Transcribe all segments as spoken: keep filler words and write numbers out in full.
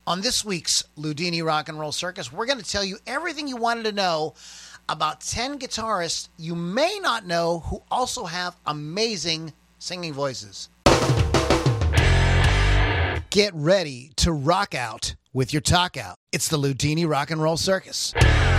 On this week's Ludini Rock and Roll Circus, we're going to tell you everything you wanted to know about ten guitarists you may not know who also have amazing singing voices. Get ready to rock out with your talk out. It's the Ludini Rock and Roll Circus.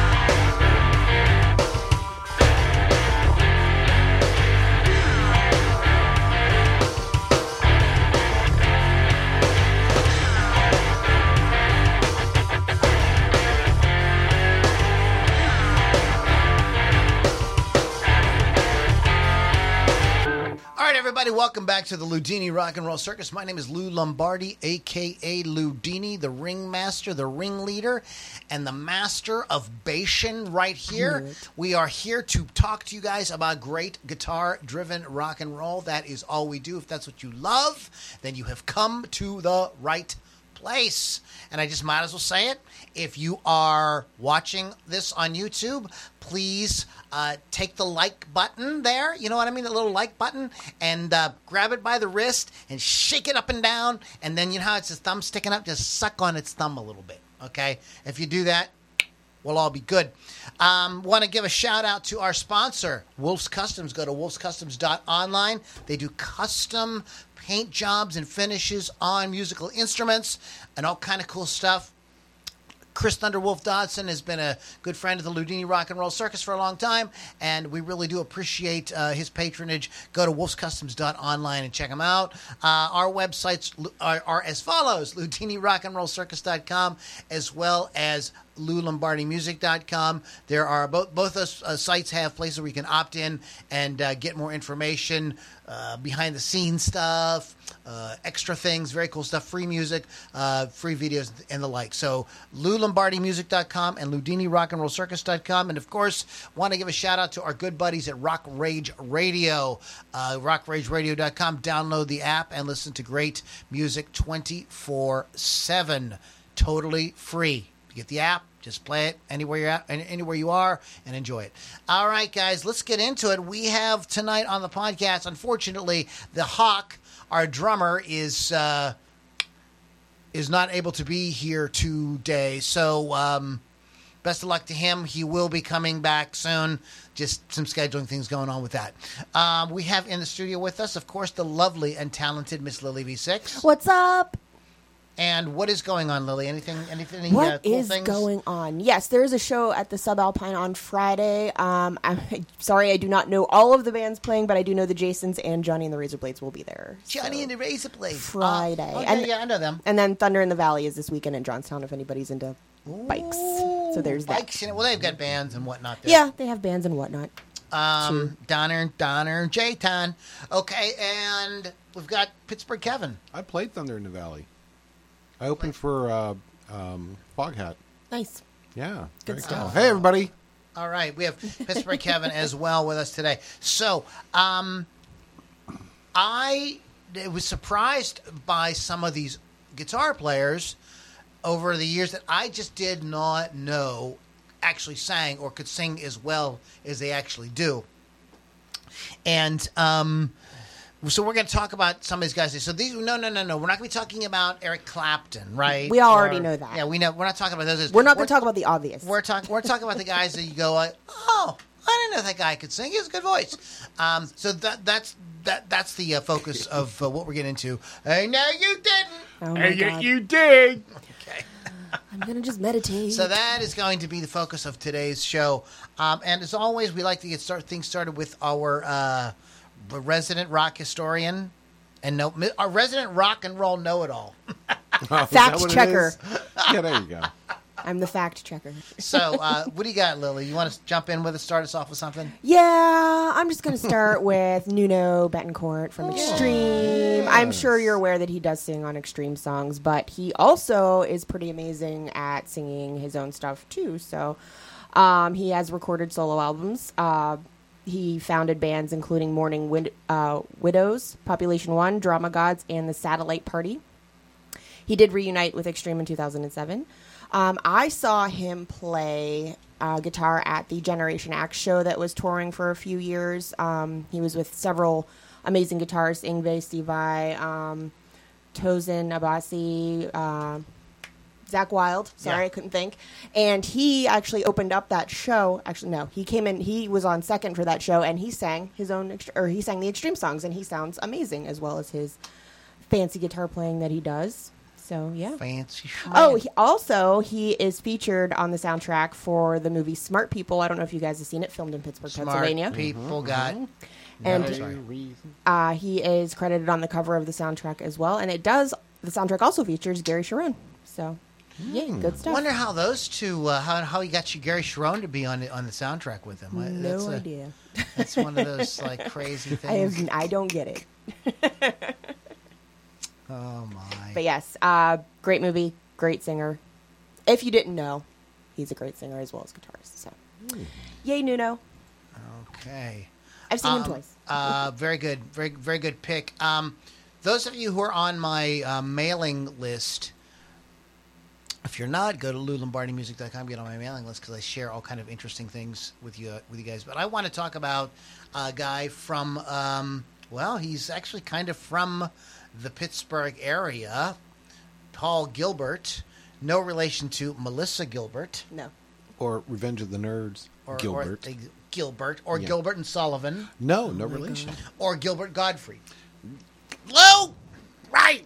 Everybody, welcome back to the Ludini Rock and Roll Circus. My name is Lou Lombardi, a k a. Ludini, the ringmaster, the ringleader, and the master of Bashan right here. Mm. We are here to talk to you guys about great guitar-driven rock and roll. That is all we do. If that's what you love, then you have come to the right place. And I just might as well say it. If you are watching this on YouTube, please uh, take the like button there. You know what I mean? The little like button. And uh, grab it by the wrist and shake it up and down. And then you know how it's a thumb sticking up? Just suck on its thumb a little bit. Okay? If you do that, we'll all be good. Um, want to give a shout out to our sponsor, Wolf's Customs. Go to wolfs customs dot online. They do custom paint jobs and finishes on musical instruments and all kind of cool stuff. Chris Thunderwolf Dodson has been a good friend of the Ludini Rock and Roll Circus for a long time, and we really do appreciate uh, his patronage. Go to wolfs customs dot online and check him out. Uh, our websites are, are as follows: ludini rock and roll circus dot com, as well as lou lombardi music dot com. There are both both those uh, sites have places where you can opt in and uh, get more information, uh, behind the scenes stuff, uh, extra things, very cool stuff, free music, uh, free videos, and the like. So lou lombardi music dot com and ludini rock and roll circus dot com. And of course, want to give a shout out to our good buddies at Rock Rage Radio, uh, rock rage radio dot com. Download the app and listen to great music twenty-four seven, totally free. Get the app, just play it anywhere you're at, anywhere you are, and enjoy it. All right, guys, let's get into it. We have tonight on the podcast, unfortunately, the Hawk, our drummer, is uh, is not able to be here today. So um, best of luck to him. He will be coming back soon. Just some scheduling things going on with that. Um, we have in the studio with us, of course, the lovely and talented Miss Lily V six. What's up? And what is going on, Lily? Anything? Anything? What uh, cool is things? going on? Yes, there is a show at the Subalpine on Friday. Um, I'm sorry, I do not know all of the bands playing, but I do know the Jasons and Johnny and the Razorblades will be there. Johnny so. and the Razorblades. Friday. Uh, okay, and, yeah, I know them. And then Thunder in the Valley is this weekend in Johnstown if anybody's into bikes. So there's that. Bikes, you know, well, they've got bands and whatnot there. Yeah, they have bands and whatnot. Um, Donner, Donner, J-Ton. Okay, and we've got Pittsburgh Kevin. I played Thunder in the Valley. I opened for uh, um, Foghat. Nice. Yeah. Good stuff. Cool. Hey, everybody. All right, we have Pittsburgh Kevin as well with us today. So, um, I was surprised by some of these guitar players over the years that I just did not know actually sang or could sing as well as they actually do. And um, so we're going to talk about some of these guys. So these, no, no, no, no. We're not going to be talking about Eric Clapton, right? We already or, know that. Yeah, we know. We're not talking about those. We're not going to talk about the obvious. We're talking. We're talking about the guys that you go like, oh, I didn't know that guy could sing. He has a good voice. Um, so that that's that that's the uh, focus of uh, what we're getting into. Hey, no, you didn't. Oh my hey, God. you did. Okay. I'm going to just meditate. So that is going to be the focus of today's show. Um, and as always, we like to get start things started with our uh, resident rock historian and no, our resident rock and roll know-it-all. Oh, fact checker. Yeah, there you go. I'm the fact checker. So uh, what do you got, Lily? You want to jump in with us, start us off with something? Yeah, I'm just going to start with Nuno Betancourt from Extreme. I'm sure you're aware that he does sing on Extreme songs, but he also is pretty amazing at singing his own stuff, too. So um, he has recorded solo albums. Uh, he founded bands including Mourning Wid- uh, Widows, Population One, Drama Gods, and The Satellite Party. He did reunite with Extreme in two thousand seven. Um, I saw him play uh, guitar at the Generation X show that was touring for a few years. Um, he was with several amazing guitarists, Yngwie, Steve Vai, um, Tosin Abasi, uh, Zach Wilde. Sorry, Yeah. I couldn't think. And he actually opened up that show. Actually, no, he came in. He was on second for that show, and he sang his own, ext- or he sang the Extreme songs, and he sounds amazing as well as his fancy guitar playing that he does. So yeah. Fancy schman. Oh, he, also he is featured on the soundtrack for the movie Smart People. I don't know if you guys have seen it. Filmed in Pittsburgh, Smart Pennsylvania. people got. And No, sorry. reason. uh, he is credited on the cover of the soundtrack as well. And it does. The soundtrack also features Gary Sharon. So yeah, good stuff. Wonder how those two, uh, how how he got you Gary Sharon to be on the, on the soundtrack with him. I- no that's a- idea. That's one of those like crazy I have. things. I don't get it. Oh my! But yes, uh, great movie, great singer. If you didn't know, he's a great singer as well as guitarist. So, yay, Nuno! Okay. I've seen him Um, twice. uh, very good, very very good pick. Um, those of you who are on my uh, mailing list, if you're not, go to lou lombardi music dot com. Get on my mailing list because I share all kind of interesting things with you uh, with you guys. But I want to talk about a guy from. Um, well, he's actually kind of from the Pittsburgh area. Paul Gilbert, no relation to Melissa Gilbert No. Or Revenge of the Nerds. or Gilbert. or, Gilbert or Yeah. Gilbert and Sullivan. no, no relation. Or Gilbert Godfrey. Lou! Right!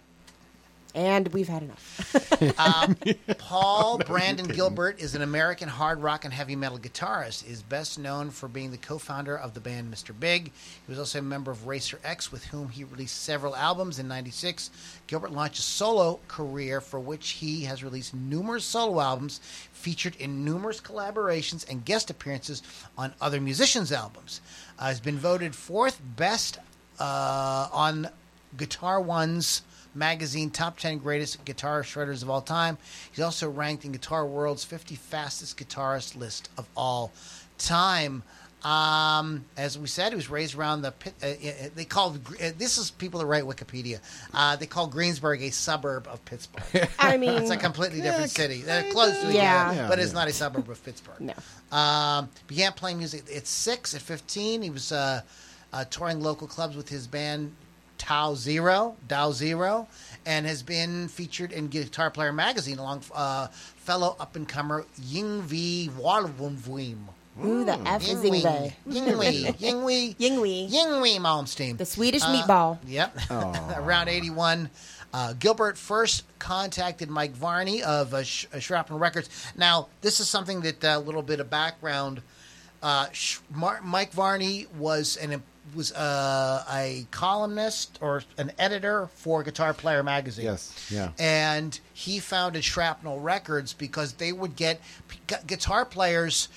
And we've had enough. Um, Paul Brandon Gilbert is an American hard rock and heavy metal guitarist. He is best known for being the co-founder of the band Mister Big. He was also a member of Racer X, with whom he released several albums. In ninety-six, Gilbert launched a solo career for which he has released numerous solo albums, featured in numerous collaborations and guest appearances on other musicians' albums. Uh, has been voted fourth best uh, on Guitar One's magazine top ten greatest guitar shredders of all time. He's also ranked in Guitar World's fifty fastest guitarist list of all time. Um, as we said, he was raised around the pit, uh, uh, they called uh, this is people that write Wikipedia. Uh, they call Greensburg a suburb of Pittsburgh. I mean, It's a completely different Yeah, city. They're kinda. close to each Yeah. other, Yeah, but it's yeah. not a suburb of Pittsburgh. No. Um, began playing music at six. At fifteen, he was uh, uh, touring local clubs with his band Tau Zero, Dow Zero, and has been featured in Guitar Player magazine along uh, fellow up-and-comer Yngwie Malmsteen. Ooh, the F is Yngwie. Yngwie. Yngwie. Yngwie. Yngwie Malmsteen. The Swedish Uh, meatball. Yep. Aw. Around eighty-one, uh, Gilbert first contacted Mike Varney of uh, Sh- uh, Shrapnel Records. Now, this is something that a uh, little bit of background. Uh, Sh- Mar- Mike Varney was an was uh, a columnist or an editor for Guitar Player magazine. Yes, yeah. And he founded Shrapnel Records because they would get gu- guitar players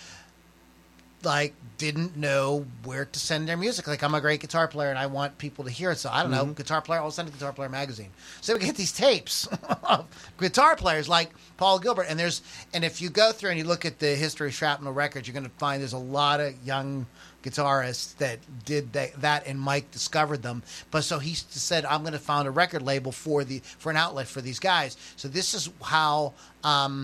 like didn't know where to send their music. Like, I'm a great guitar player and I want people to hear it. So I don't know, guitar player, I'll send a Guitar Player magazine. So we get these tapes of guitar players like Paul Gilbert. And there's and if you go through and you look at the history of Shrapnel Records, you're going to find there's a lot of young guitarists that did that, that and Mike discovered them. But so he said, I'm going to found a record label for the for an outlet for these guys. So this is how um,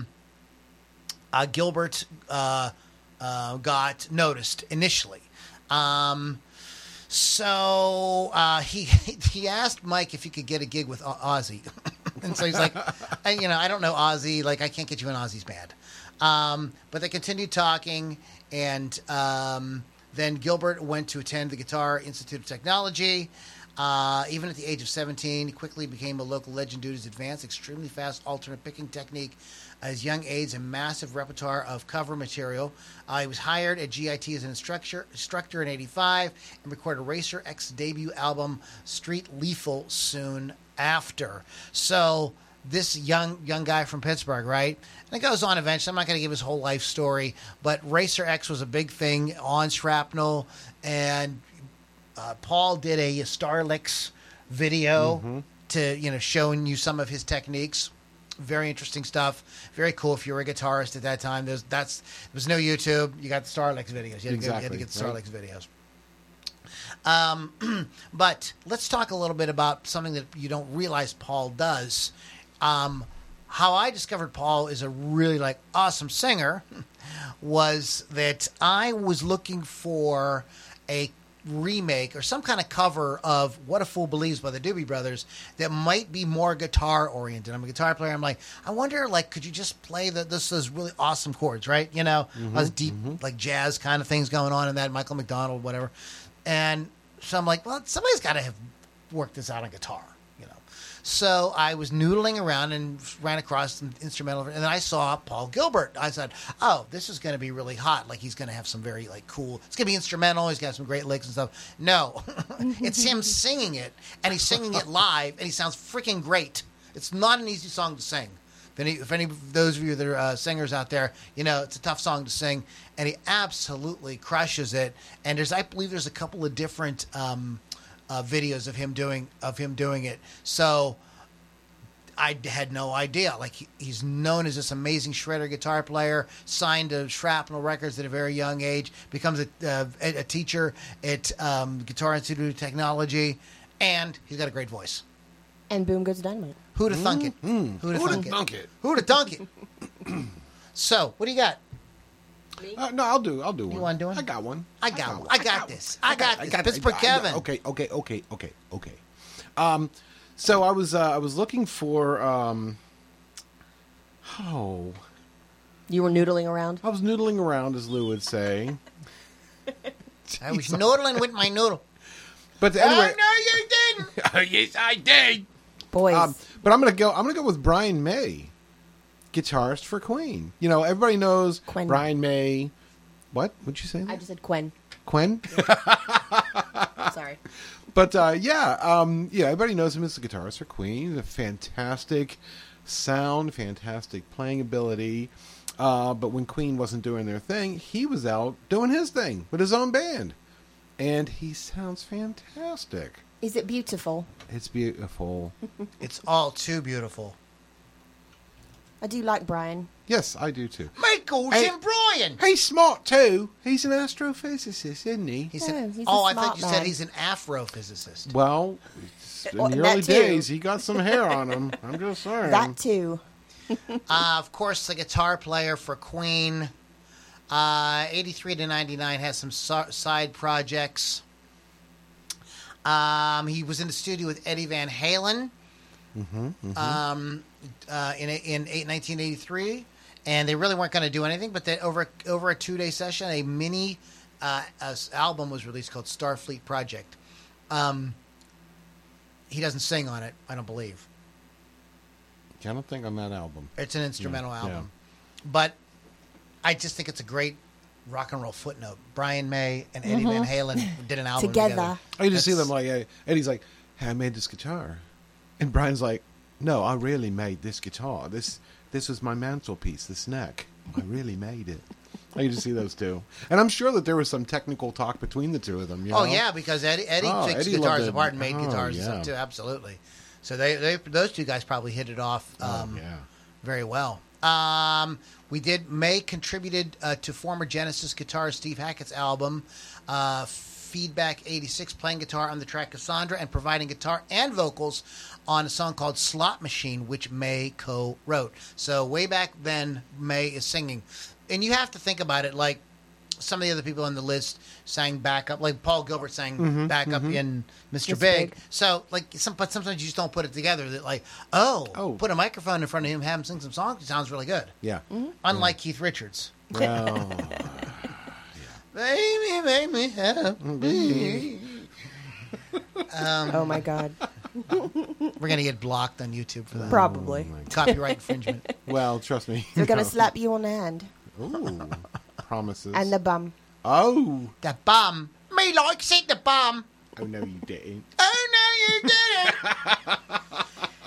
uh, Gilbert uh, uh, got noticed initially. Um, so uh, he he asked Mike if he could get a gig with O- Ozzy, and so he's like, I, you know, I don't know Ozzy, like I can't get you in Ozzy's band. Um, but they continued talking, and um, then Gilbert went to attend the Guitar Institute of Technology. Uh, even at the age of seventeen, he quickly became a local legend due to his advanced, extremely fast alternate picking technique, uh, his young age, and massive repertoire of cover material. Uh, he was hired at G I T as an instructor, instructor in eighty-five and recorded Racer X debut album, Street Lethal, soon after. So this young young guy from Pittsburgh, right? And it goes on eventually. I'm not going to give his whole life story, but Racer X was a big thing on Shrapnel, and uh, Paul did a Starlix video Mm-hmm. to, you know, showing you some of his techniques. Very interesting stuff. Very cool if you were a guitarist at that time. There's that's there was no YouTube. You got the Starlix videos. You had, to, go, you had to Exactly, get the right. Starlix videos. Um, but let's talk a little bit about something that you don't realize Paul does. Um, how I discovered Paul is a really like awesome singer was that I was looking for a remake or some kind of cover of What a Fool Believes by the Doobie Brothers that might be more guitar oriented. I'm a guitar player. I'm like, I wonder, like, could you just play the, this those really awesome chords, right? You know, Mm-hmm, those deep like jazz kind of things going on in that, Michael McDonald, whatever. And so I'm like, well, somebody's got to have worked this out on guitar, you know. So I was noodling around and ran across some instrumental, and then I saw Paul Gilbert. I said, "Oh, this is going to be really hot. Like he's going to have some very like cool. It's going to be instrumental. He's got some great licks and stuff." No, it's him singing it, and he's singing it live, and he sounds freaking great. It's not an easy song to sing. If any, if any of those of you that are uh, singers out there, you know it's a tough song to sing, and he absolutely crushes it. And there's, I believe, there's a couple of different. Um, Uh, videos of him doing of him doing it. So I had no idea. Like he, he's known as this amazing shredder guitar player, signed to Shrapnel Records at a very young age, becomes a, uh, a, a teacher at um, Guitar Institute of Technology, and he's got a great voice. And boom goes dynamite. Who'd have thunk it? Mm. Who'd have Who'da thunk it? thunk it? Who'd have thunk it? So, what do you got? Uh, no, I'll do. I'll do one. want to do one? I got one. I got one. I got this. I got this. Pittsburgh I got- Kevin. Okay, okay, okay, okay, okay. Um, so I was uh, I was looking for um, oh, You were noodling around. I was noodling around, as Lou would say. I was noodling with my noodle. But anyway, Oh, no, you didn't. oh, yes, I did. Boys. Um, but I'm gonna go. I'm gonna go with Brian May, guitarist for Queen. You know, everybody knows Quinn. Brian May. What? What'd you say? I just said Quen. Quinn. Sorry. But uh, yeah, um, yeah, everybody knows him as the guitarist for Queen. He's a fantastic sound, fantastic playing ability. Uh, but when Queen wasn't doing their thing, he was out doing his thing with his own band, and he sounds fantastic. Is it beautiful? It's beautiful. It's all too beautiful. I do like Brian. Yes, I do too. Michael's Hey. and Brian. He's smart too. He's an astrophysicist, isn't he? He's Yeah, an, he's a oh, I smart thought you said man. he's an Afrophysicist. Well, in Well, the that early too. days, he got some hair on him. I'm just saying. That too. Uh, of course, the guitar player for Queen. Uh, eighty-three to ninety-nine has some so- side projects. Um, he was in the studio with Eddie Van Halen Mm-hmm, mm-hmm. um, uh, in in nineteen eighty-three, and they really weren't going to do anything. But that over over a two day session, a mini uh, uh, album was released called Starfleet Project. Um, he doesn't sing on it, I don't believe. I don't think on that album. It's an instrumental Yeah, album, but I just think it's a great rock and roll footnote. Brian May and Eddie Van Halen did an album together. Together. I just see That's- them like, hey, Eddie's like, hey, I made this guitar. And Brian's like, no, I really made this guitar. This this was my mantelpiece, this neck. I really made it. I just see those two. And I'm sure that there was some technical talk between the two of them. You Oh know? yeah, because Eddie, Eddie Oh, fixed Eddie guitars loved it. apart and made Oh, guitars and yeah. stuff too. Absolutely. So they, they those two guys probably hit it off Oh, um, yeah. very well. Um, we did. May contributed uh, to former Genesis guitarist Steve Hackett's album uh, Feedback eighty-six, playing guitar on the track Cassandra and providing guitar and vocals on a song called Slot Machine, which May co-wrote. So way back then, May is singing. And you have to think about it like some of the other people on the list sang backup, like Paul Gilbert sang Mm-hmm, backup in Mister Mister Big. Big. So, like, some, but sometimes you just don't put it together. That like, oh, Oh. put a microphone in front of him, have him sing some songs. It sounds really good. Yeah. Unlike Keith Richards. Well, Baby, make me happy. um, Oh my God. we're gonna get blocked on YouTube for that. Probably. Copyright infringement. well, trust me. They're gonna No. slap you on the hand Ooh, promises. and the bum. oh, The bum. Me likes it, the bum. oh no, you didn't. Oh no, you didn't.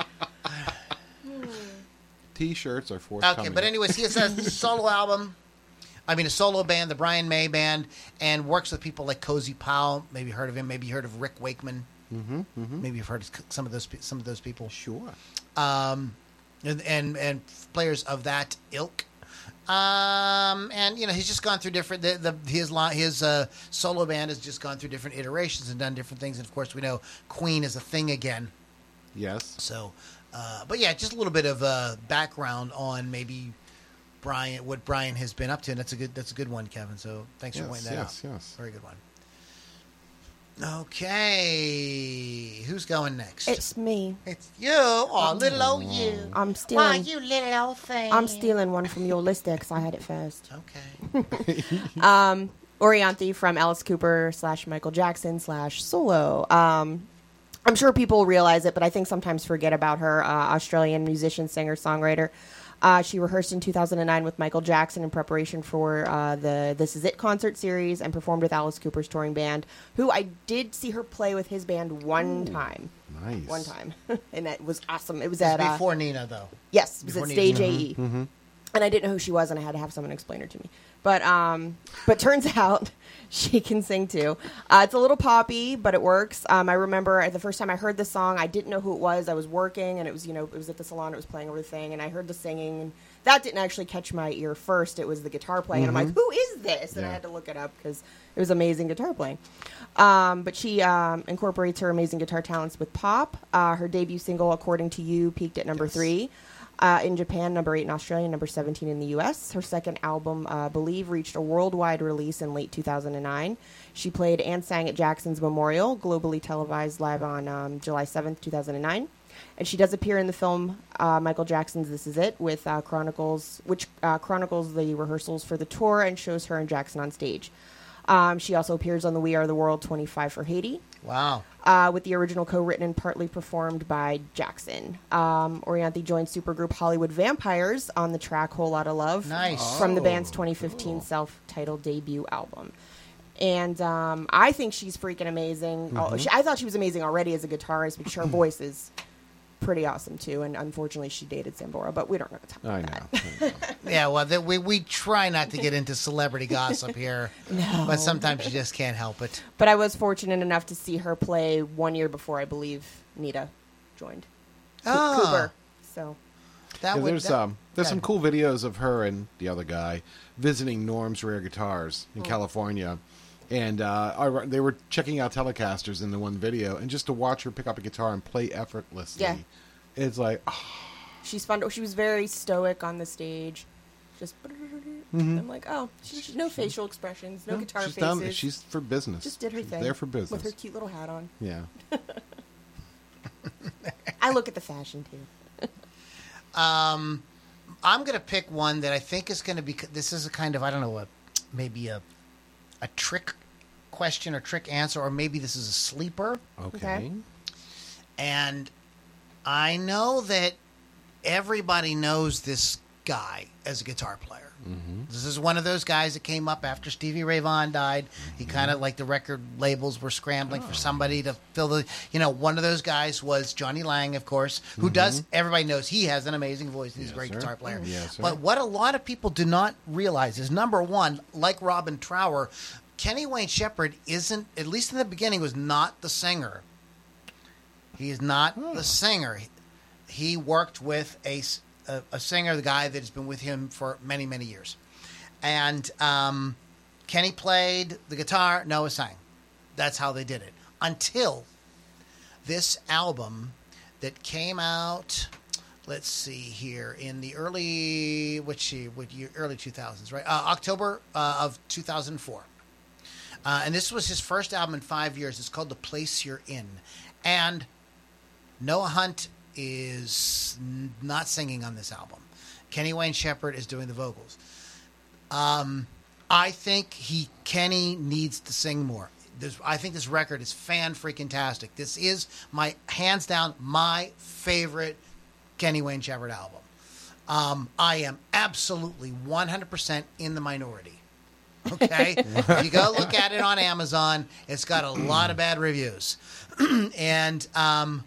T-shirts are forthcoming. Okay, but anyways, he has a solo album. I mean, a solo band, the Brian May Band, and works with people like Cozy Powell. Maybe you heard of him. Maybe you heard of Rick Wakeman. Mm-hmm, mm-hmm. Maybe you've heard of some of those pe- some of those people. Sure. Um, and, and and players of that ilk. Um, and you know he's just gone through different. The, the his li- his uh, solo band has just gone through different iterations and done different things. And of course, we know Queen is a thing again. Yes. So, uh, but yeah, just a little bit of uh, background on maybe Brian, what Brian has been up to, and that's a good that's a good one, Kevin. So thanks Yes, for pointing that yes, out. yes. Very good one. Okay. Who's going next? It's me. It's you. Oh, little old you. I'm Why, stealing. you little old thing. I'm stealing one from your list because I had it first. Okay. Um, Orianthi from Alice Cooper slash Michael Jackson slash Solo. Um, I'm sure people realize it, but I think sometimes forget about her. Uh, Australian musician, singer, songwriter. Uh, she rehearsed in two thousand nine with Michael Jackson in preparation for uh, the This Is It concert series and performed with Alice Cooper's touring band, who I did see her play with his band one Ooh, time. Nice. One time. And it was awesome. It was It was at... Uh, before Nina, though. yes, it was before at Nina. Stage A E. Mm-hmm. And I didn't know who she was, and I had to have someone explain her to me. But um, but turns out she can sing too. Uh, it's a little poppy, but it works. Um, I remember the first time I heard the song, I didn't know who it was. I was working, and it was you know it was at the salon. It was playing over the thing, and I heard the singing, and that didn't actually catch my ear first. It was the guitar playing, and I'm like, who is this? And Yeah. I had to look it up because it was amazing guitar playing. Um, but she um, incorporates her amazing guitar talents with pop. Uh, her debut single, According to You, peaked at number Yes. three. Uh, in Japan, number eight in Australia, number seventeen in the U S. Her second album, uh, Believe, reached a worldwide release in late two thousand nine. She played and sang at Jackson's Memorial, globally televised live on um, July seventh, two thousand nine. And she does appear in the film uh, Michael Jackson's This Is It, with uh, chronicles, which uh, chronicles the rehearsals for the tour and shows her and Jackson on stage. Um, she also appears on the We Are the World twenty-five for Haiti. Wow. Uh, with the original co-written and partly performed by Jackson. Um, Orianthi joined supergroup Hollywood Vampires on the track Whole Lotta Love Nice. from the Oh, band's twenty fifteen cool. self-titled debut album. And um, I think she's freaking amazing. Oh, she, I thought she was amazing already as a guitarist, because her voice is pretty awesome too. And unfortunately, she dated Sambora, but we don't have to talk I about know. that. I know. Yeah, well, th- we we try not to get into celebrity gossip here, No. but sometimes you just can't help it. But I was fortunate enough to see her play one year before I believe Nita joined Co- Ah. Cooper. So That Yeah, would, there's that- um there's yeah. some cool videos of her and the other guy visiting Norm's Rare Guitars Hmm. in California, and uh, I, they were checking out Telecasters in the one video, and just to watch her pick up a guitar and play effortlessly, Yeah. it's like oh, she's fun. She was very stoic on the stage. Just, I'm like, oh, she, she, no facial expressions, no, guitar she's faces. done. She's for business. just did her She's thing. there for business. with her cute little hat on. Yeah. I look at the fashion too. Um, I'm going to pick one that I think is going to be. This is a kind of I don't know a maybe a a trick question or trick answer, or maybe this is a sleeper. Okay. Okay. And I know that everybody knows this guy as a guitar player. Mm-hmm. This is one of those guys that came up after Stevie Ray Vaughan died. He kind of like the record labels were scrambling for somebody to fill the. You know, one of those guys was Johnny Lang, of course, who does. Everybody knows he has an amazing voice. And he's Yes, a great sir. guitar player. Yes, sir. But what a lot of people do not realize is number one, like Robin Trower, Kenny Wayne Shepherd isn't, at least in the beginning, was not the singer. He is not Oh. the singer. He worked with a, s- a, a singer, the guy that has been with him for many, many years. And um, Kenny played the guitar, Noah sang. That's how they did it. Until this album that came out, let's see here, in the early, which year, what year, early two thousands, right? Uh, October uh, of two thousand four. Uh, and this was his first album in five years. It's called The Place You're In. And Noah Hunt is n- not singing on this album. Kenny Wayne Shepherd is doing the vocals. Um, I think he Kenny needs to sing more. This, I think this record is fan freaking tastic. This is my hands down my favorite Kenny Wayne Shepherd album. Um, I am absolutely one hundred percent in the minority. Okay, if you go look at it on Amazon, it's got a lot of bad reviews, and um,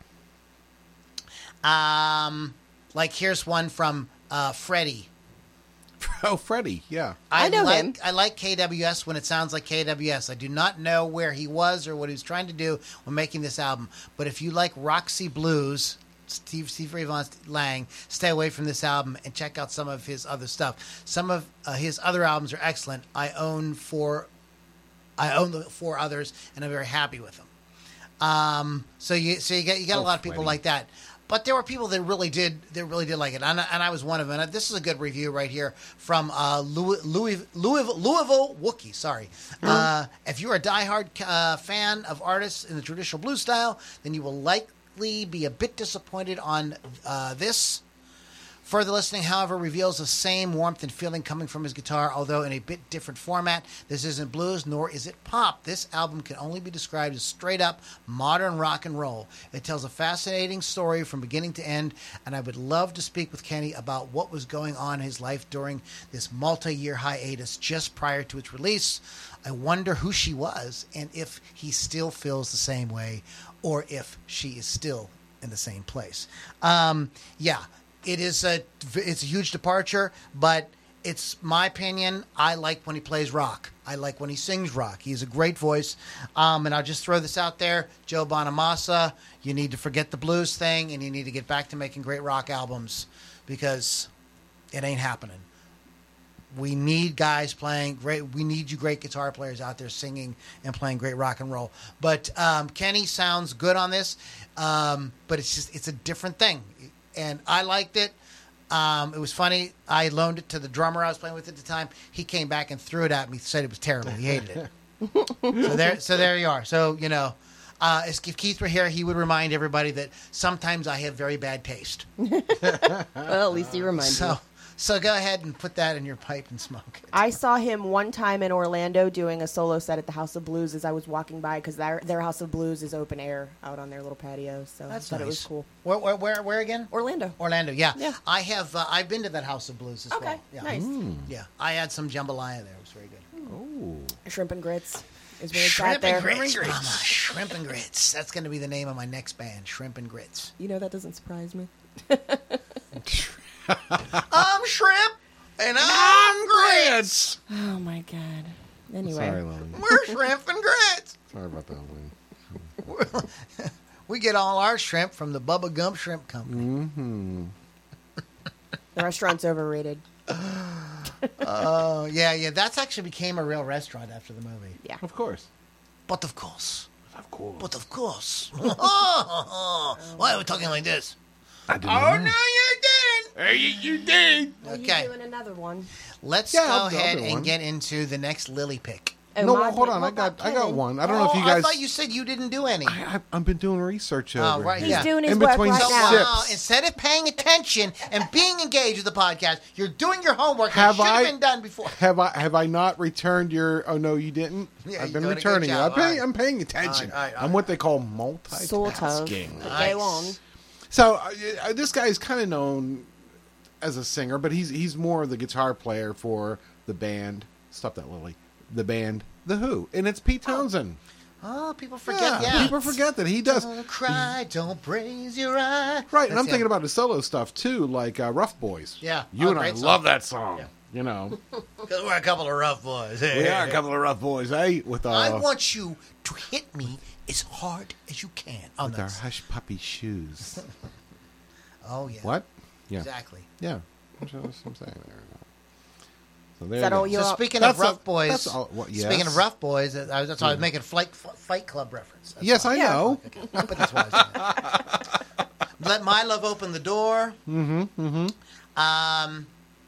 um, like here's one from uh, Freddie. Oh, Freddie. Yeah. I know like, him. I like K W S when it sounds like K W S. I do not know where he was or what he was trying to do when making this album. But if you like Roxy Blues, Steve Steve Ray Vaughan Lang, stay away from this album and check out some of his other stuff. Some of uh, his other albums are excellent. I own four. I own the four others, and I'm very happy with them. Um, so you so you get you got a Oh, lot of people Freddie. like that. But there were people that really did that really did like it, and, and I was one of them. And this is a good review right here from uh, Louis, Louis, Louisville, Louisville Wookie. Sorry, uh, if you're a diehard uh, fan of artists in the traditional blues style, then you will likely be a bit disappointed on uh, this. Further listening, however, reveals the same warmth and feeling coming from his guitar, although in a bit different format. This isn't blues, nor is it pop. This album can only be described as straight-up modern rock and roll. It tells a fascinating story from beginning to end, and I would love to speak with Kenny about what was going on in his life during this multi-year hiatus just prior to its release. I wonder who she was, and if he still feels the same way, or if she is still in the same place. Um, yeah. It is a it's a huge departure, but it's my opinion. I like when he plays rock. I like when he sings rock. He has a great voice. Um, and I'll just throw this out there. Joe Bonamassa, you need to forget the blues thing, and you need to get back to making great rock albums because it ain't happening. We need guys playing great. We need you great guitar players out there singing and playing great rock and roll. But um, Kenny sounds good on this, um, but it's just it's a different thing. And I liked it. Um, it was funny. I loaned it to the drummer I was playing with at the time. He came back and threw it at me. Said it was terrible. He hated it. so there, so there you are. So you know, uh, if Keith were here, he would remind everybody that sometimes I have very bad taste. Well, at least he reminds So, me. so go ahead and put that in your pipe and smoke it. I saw him one time in Orlando doing a solo set at the House of Blues as I was walking by because their, their House of Blues is open air out on their little patio. So That's I thought nice. it was cool. Where, where, where, where again? Orlando. Orlando. Yeah. Yeah. I have. Uh, I've been to that House of Blues as Okay, well. Yeah. nice. Yeah. I had some jambalaya there. It was very good. Oh. Shrimp and grits is where it's Shrimp at there. and grits, mama. Shrimp and grits. That's going to be the name of my next band. Shrimp and grits. You know that doesn't surprise me. I'm shrimp and I'm grits. Oh my god. Anyway, Sorry, Lily. We're shrimp and grits. Sorry about that, Lily. We get all our shrimp from the Bubba Gump Shrimp Company. Mm-hmm. the restaurant's overrated. Oh, yeah, yeah. That's actually became a real restaurant after the movie. Yeah. Of course. But of course. Of course. But of course. Why are we talking like this? I didn't Oh, know. no, you didn't. Hey, you did. Are Okay. you doing another one? Let's Yeah, go I'll- I'll ahead do and one. get into the next Lily pick. Oh, No, my well, hold pick. on. What I got, about I got Kevin? one. I don't know if you Oh, guys. I thought you said you didn't do any. I, I've been doing research Oh, over right, here. He's yeah. doing his In work between right So, now. sips. wow, instead of paying attention and being engaged with the podcast, you're doing your homework Have that should have I- been done before. Have I have I not returned your? Oh no, you didn't. Yeah, I've you're been doing a good returning it. job. I'm paying, All right. I'm paying attention. All right, all right, all I'm what they call multitasking. Sort of. Nice. Go on. So uh, uh, this guy is kind of known as a singer, but he's he's more of the guitar player for the band. Stop that, Lily. The band, The Who, and it's Pete Townsend. Oh, people forget. Yeah, Yeah, people forget that he does. Don't cry, don't praise your eye. Right, and I'm That's thinking him. about his solo stuff too, like uh, Rough Boys. Yeah. you Oh, and I great song. love that song. Yeah. You know, Because we're a couple of rough boys. we are a couple of rough boys, eh? With uh, I want you to hit me as hard as you can. Oh, with our that's, hush puppy shoes. oh yeah. What? Yeah, Exactly. yeah. That's what I'm saying there. So there Is that you all go. you- So You're- speaking that's of rough a- boys, that's all- what- speaking yes. of rough boys, that- I was, that's why I was making a flight, Fight Club reference. That's Yes, all. I Yeah. know. Okay. But that's why I was saying it. Let My Love Open the Door. Mm-hmm. Mm-hmm. Um,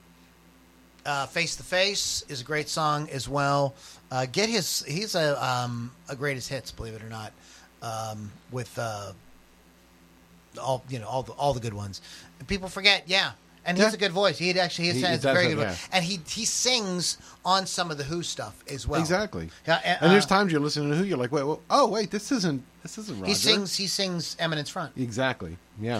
uh, Face to Face is a great song as well. Uh, get his he's a um, a greatest hits, believe it or not, um, with uh, all you know all the all the good ones. And people forget, yeah. And he's Yeah. a good voice. He actually he He- has he a very does good have- voice, and he he sings on some of the Who stuff as well. Exactly. Yeah, and, And there's uh, times you're listening to Who, you're like, wait, well, oh wait, this isn't this isn't Roger. he sings he sings Eminence Front. Exactly. Yeah.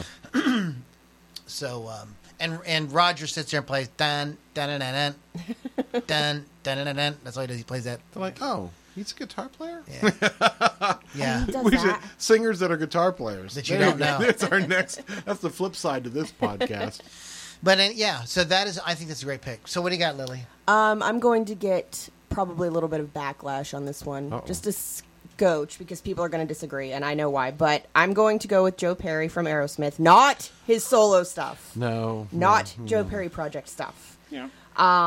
So um, and and Roger sits there and plays dun dun dun dun dun dun dun dun dun. That's all he does. He plays that. They're like, oh, he's a guitar player. Yeah, yeah. He does We should, that. singers that are guitar players. That you There don't go. know. That's our next. That's the flip side to this podcast. But uh, yeah, so that is. I think that's a great pick. So what do you got, Lily? Um, I'm going to get probably a little bit of backlash on this one, Uh-oh. just a scotch because people are going to disagree, and I know why. But I'm going to go with Joe Perry from Aerosmith, not his solo stuff, No. not no, Joe no. Perry project stuff. Yeah.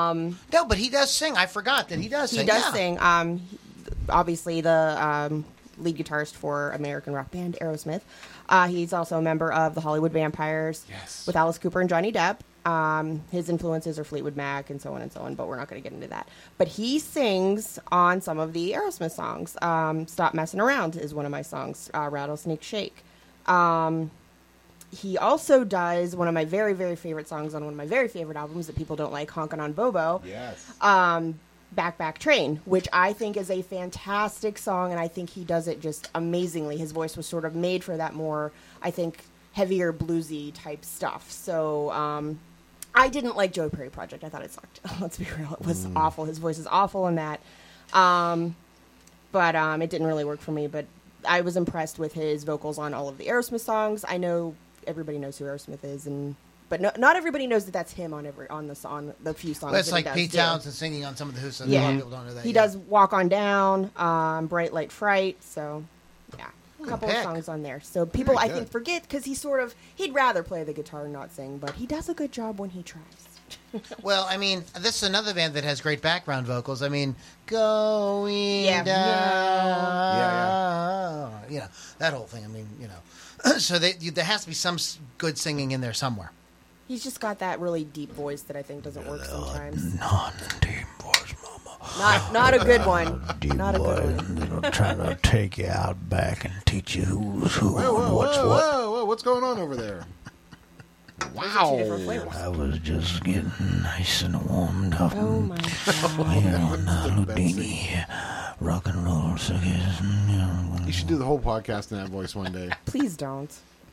No, but he does sing. I forgot that he does. He sing. does yeah. sing. Um, obviously the um, lead guitarist for American rock band Aerosmith. Uh, he's also a member of the Hollywood Vampires Yes. with Alice Cooper and Johnny Depp. Um, his influences are Fleetwood Mac and so on and so on, but we're not going to get into that. But he sings on some of the Aerosmith songs. Um, Stop Messing Around is one of my songs, uh, Rattlesnake Shake. Um, he also does one of my very, very favorite songs on one of my very favorite albums that people don't like, Honkin' on Bobo. Yes. Um, Back Back Train, which I think is a fantastic song, and I think he does it just amazingly. His voice was sort of made for that more, I think, heavier bluesy type stuff. So um, I didn't like Joey Perry Project. I thought it sucked. Let's be real. It was mm. awful. His voice is awful in that. Um, but um, it didn't really work for me. But I was impressed with his vocals on all of the Aerosmith songs. I know everybody knows who Aerosmith is, and but no, not everybody knows that that's him on every on the song, the few songs. Well, it's that like he does Pete do. Townsend singing on some of the Who songs. Yeah. A lot of people don't know that. He yet. does Walk On Down, um, Bright Light Fright, so yeah, a Good couple pick. of songs on there. So people, Very I good. think, forget because he sort of he'd rather play the guitar and not sing, but he does a good job when he tries. Well, I mean, this is another band that has great background vocals. I mean, going Yeah. down. Yeah, You know, that whole thing. I mean, you know. So they, you, there has to be some s- good singing in there somewhere. He's just got that really deep voice that I think doesn't work sometimes. Non-deep voice, mama. Not not a good one. Deep Not a good one. That'll try to take you out back and teach you who's who Whoa, whoa, and what's whoa, what. whoa, whoa, what's going on over there? Those are two different Wow. flavors. I was just getting nice and warmed up. Oh my god. Here on uh, Betsy. Ludini here, rock and roll circus. You know, You should do the whole podcast in that voice one day, Please don't.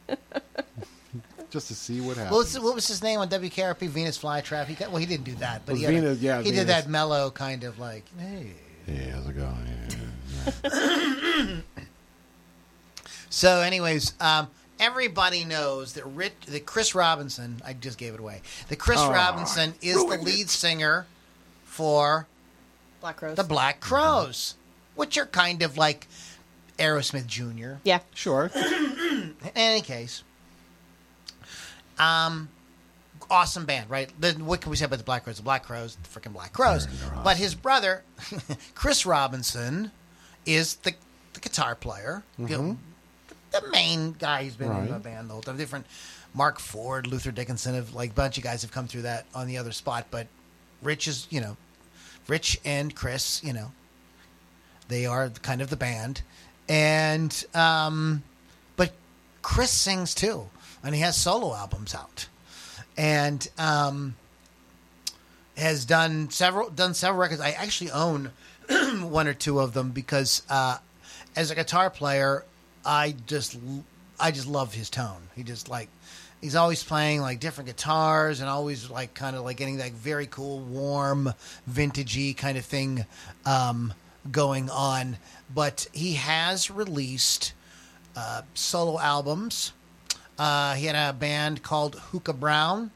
just to see what happens. What was, what was his name on W K R P? Venus Flytrap. He got, well, he didn't do that, but Was he, had a- Venus- yeah, he did Venus. that mellow kind of like, hey. Hey, how's it going? Yeah. So, anyways, um, everybody knows that Rich, that Chris Robinson. I just gave it away. That Chris Oh, Robinson is the lead singer for Black Crows. the Black Crows, which are kind of like Aerosmith Junior Yeah. Sure. In any case, um, awesome band, right? The, what can we say about the Black Crows? The Black Crows, the freaking Black Crows. But his brother, Chris Robinson, is the the guitar player, you know, the main guy who's been in the Right. band the whole time. Different Mark Ford, Luther Dickinson, have like a bunch of guys have come through that on the other spot. But Rich is, you know, Rich and Chris, you know, they are kind of the band, and um, but Chris sings too, and he has solo albums out, and um, has done several done several records. I actually own one or two of them because uh, as a guitar player, I just I just love his tone. He just like he's always playing like different guitars and always like kind of like getting that very cool, warm, vintagey kind of thing um, going on. But he has released uh, solo albums. Uh, he had a band called Hookah Brown.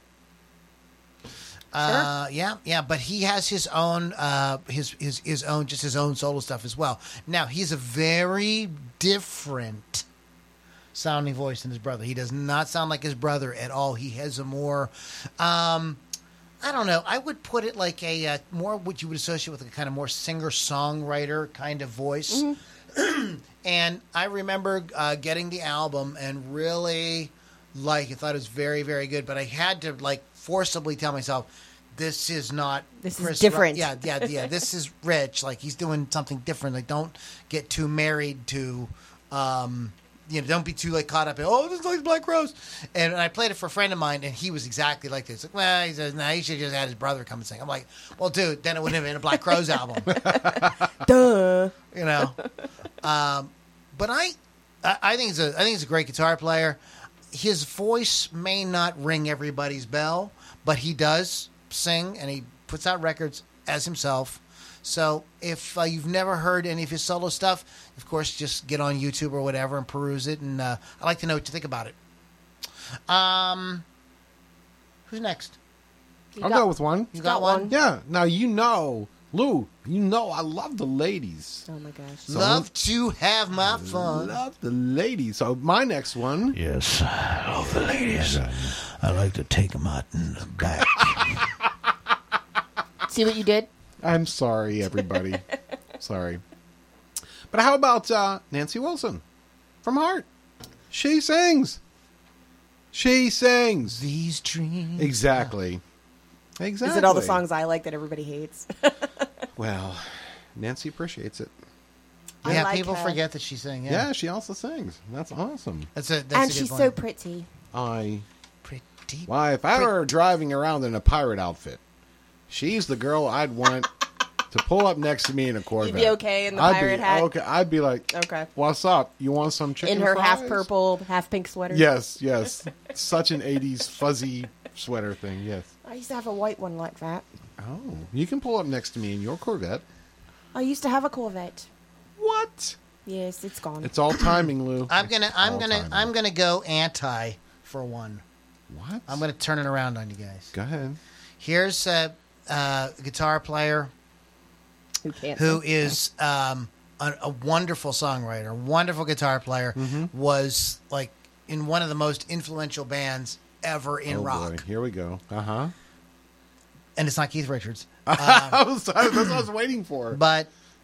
Uh, yeah, yeah, but he has his own, uh, his his his own, just his own solo stuff as well. Now he's a very different sounding voice than his brother. He does not sound like his brother at all. He has a more, um, I don't know. I would put it like a uh, more what you would associate with a kind of more singer songwriter kind of voice. And I remember uh, getting the album and really like I thought it was very very good. But I had to like forcibly tell myself this is not This is Chris different. Ro- yeah, yeah, yeah. This is Rich. Like he's doing something different. Like don't get too married to. Um, You know, don't be too like caught up in oh, this is like Black Crows. And I played it for a friend of mine, and he was exactly like this. Like, well, he says, "Nah, he should just had his brother come and sing." I'm like, "Well, dude, then it wouldn't have been a Black Crows album." Duh. You know, um, but I, I, I think he's a, I think he's a great guitar player. His voice may not ring everybody's bell, but he does sing, and he puts out records as himself. So if uh, you've never heard any of his solo stuff, of course, just get on YouTube or whatever and peruse it. And uh, I'd like to know what you think about it. Um, who's next? You I'll got- go with one. You got got one? one. Yeah. Now you know, Lou. You know I love the ladies. Oh my gosh. So- Love to have my fun. Love the ladies. So my next one. Yes, I love the ladies. I like to take them out in the back. See what you did? I'm sorry, everybody. Sorry. But how about uh, Nancy Wilson from Heart? She sings. She sings. These dreams. Exactly. Exactly. Is it all the songs I like that everybody hates? Well, Nancy appreciates it. I Yeah, like people her. forget that she sang. Yeah, Yeah, she also sings. That's awesome. that's a. That's And a good she's point. so pretty. I. pretty. Why, if I were driving around in a pirate outfit, she's the girl I'd want to pull up next to me in a Corvette. You'd be okay in the I'd pirate be, hat? Okay, I'd be like, Okay. "What's up? You want some chicken In her fries?" half purple, half pink sweater. Yes, yes. Such an eighties fuzzy sweater thing. Yes. I used to have a white one like that. Oh, you can pull up next to me in your Corvette. I used to have a Corvette. What? Yes, it's gone. It's all timing, Lou. I'm gonna. It's I'm all gonna. timing. I'm gonna go anti for one. What? I'm gonna turn it around on you guys. Go ahead. Here's a, a guitar player Who can't? who sing? is um, a, a wonderful songwriter, wonderful guitar player. Mm-hmm. Was like in one of the most influential bands ever in oh rock, boy, here we go. Uh huh. and it's not Keith Richards, I was, that's what I was waiting for. but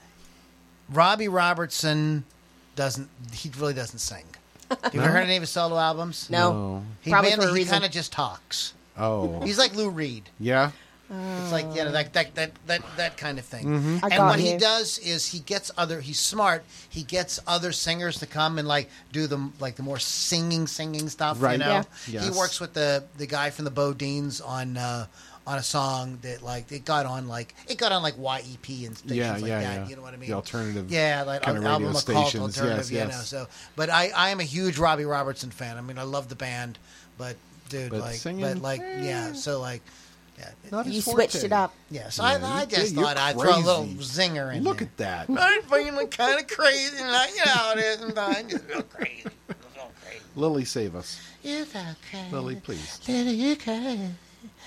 Robbie Robertson doesn't. He really doesn't sing. Have you ever heard any of his solo albums? No. No. He Probably mainly for a he reason. kind of just talks. Oh, He's like Lou Reed. yeah. It's like yeah, that that that that, that kind of thing. Mm-hmm. I And got what he you. does is he gets other. He's smart. He gets other singers to come and like do the like the more singing singing stuff. You Right. know, Yeah. he Yes. works with the the guy from the Bodines on. Uh, on a song that like it got on like it got on like Y E P and stations Yeah, like yeah, that. yeah. You know what I mean? The alternative yeah, like kind an of album radio called stations. alternative. Yes, you yes. know. So, but I I am a huge Robbie Robertson fan. I mean, I love the band, but dude, But like, singing, but like, yeah. eh. So like, yeah. Not You his switched forte. it up. Yeah, so Yeah, I, you I just did. You're thought I'd throw a little crazy. zinger in Look there. at that. I'm feeling kind of crazy, and I, you know how it is, and I just feel crazy. I feel crazy. Lily, save us. It's okay. Lily, please. Lily, you can.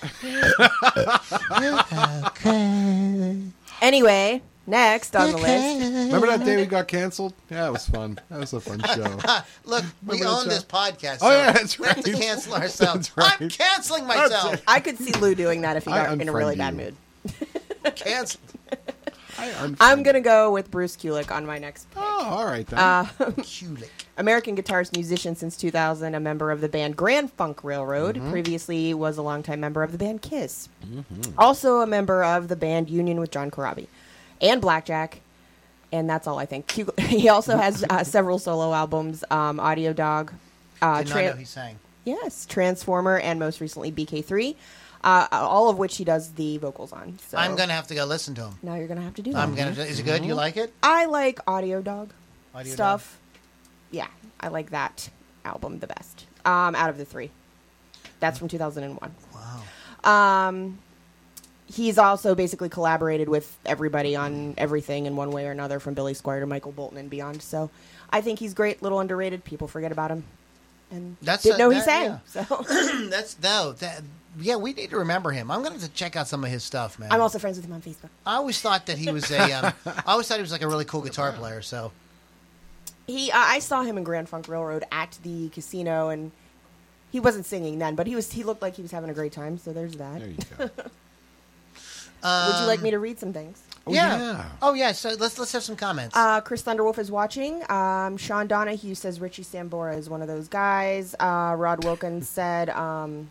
It's okay. Anyway, next on the list. Remember that day we got canceled? Yeah, it was fun. That was a fun show. Look, we Remember that own show? this podcast. Oh, so yeah, that's we have to right. cancel ourselves. That's right. I'm canceling That's myself. it. I could see Lou doing that if he I got in a really unfriend bad you. mood. Canceled. I I'm going to go with Bruce Kulick on my next pick. Oh, all right then. Uh, Kulick. American guitarist, musician since two thousand, a member of the band Grand Funk Railroad. Mm-hmm. Previously was a longtime member of the band Kiss. Also a member of the band Union with John Corabi and Blackjack. And that's all I think. Ku- He also has uh, several solo albums, um, Audio Dog, uh, Did not Tran- know he sang. yes, Transformer, and most recently B K three, uh, all of which he does the vocals on. So I'm gonna have to go listen to him. now you're going to have to do that. I'm gonna. Is it good? You like it? I like Audio Dog Audio stuff. Yeah, I like that album the best um, out of the three. That's from two thousand one. Wow. Um, he's also basically collaborated with everybody on everything in one way or another, from Billy Squier to Michael Bolton and beyond. So I think he's great, little underrated. People forget about him. And That's didn't a- know he that- sang. yeah. So That's no. That, yeah, we need to remember him. I'm going to check out some of his stuff, man. I'm also friends with him on Facebook. I always thought that he was a. Um, I always thought he was like a really cool guitar player. So He, uh, I saw him in Grand Funk Railroad at the casino, and he wasn't singing then, but he was. He looked like he was having a great time. So there's that. there you go. Would you like me to read some things? Oh, yeah. yeah. Oh yeah. So let's let's have some comments. Uh, Chris Thunderwolf is watching. Um, Sean Donahue says Richie Sambora is one of those guys. Uh, Rod Wilkins said, um,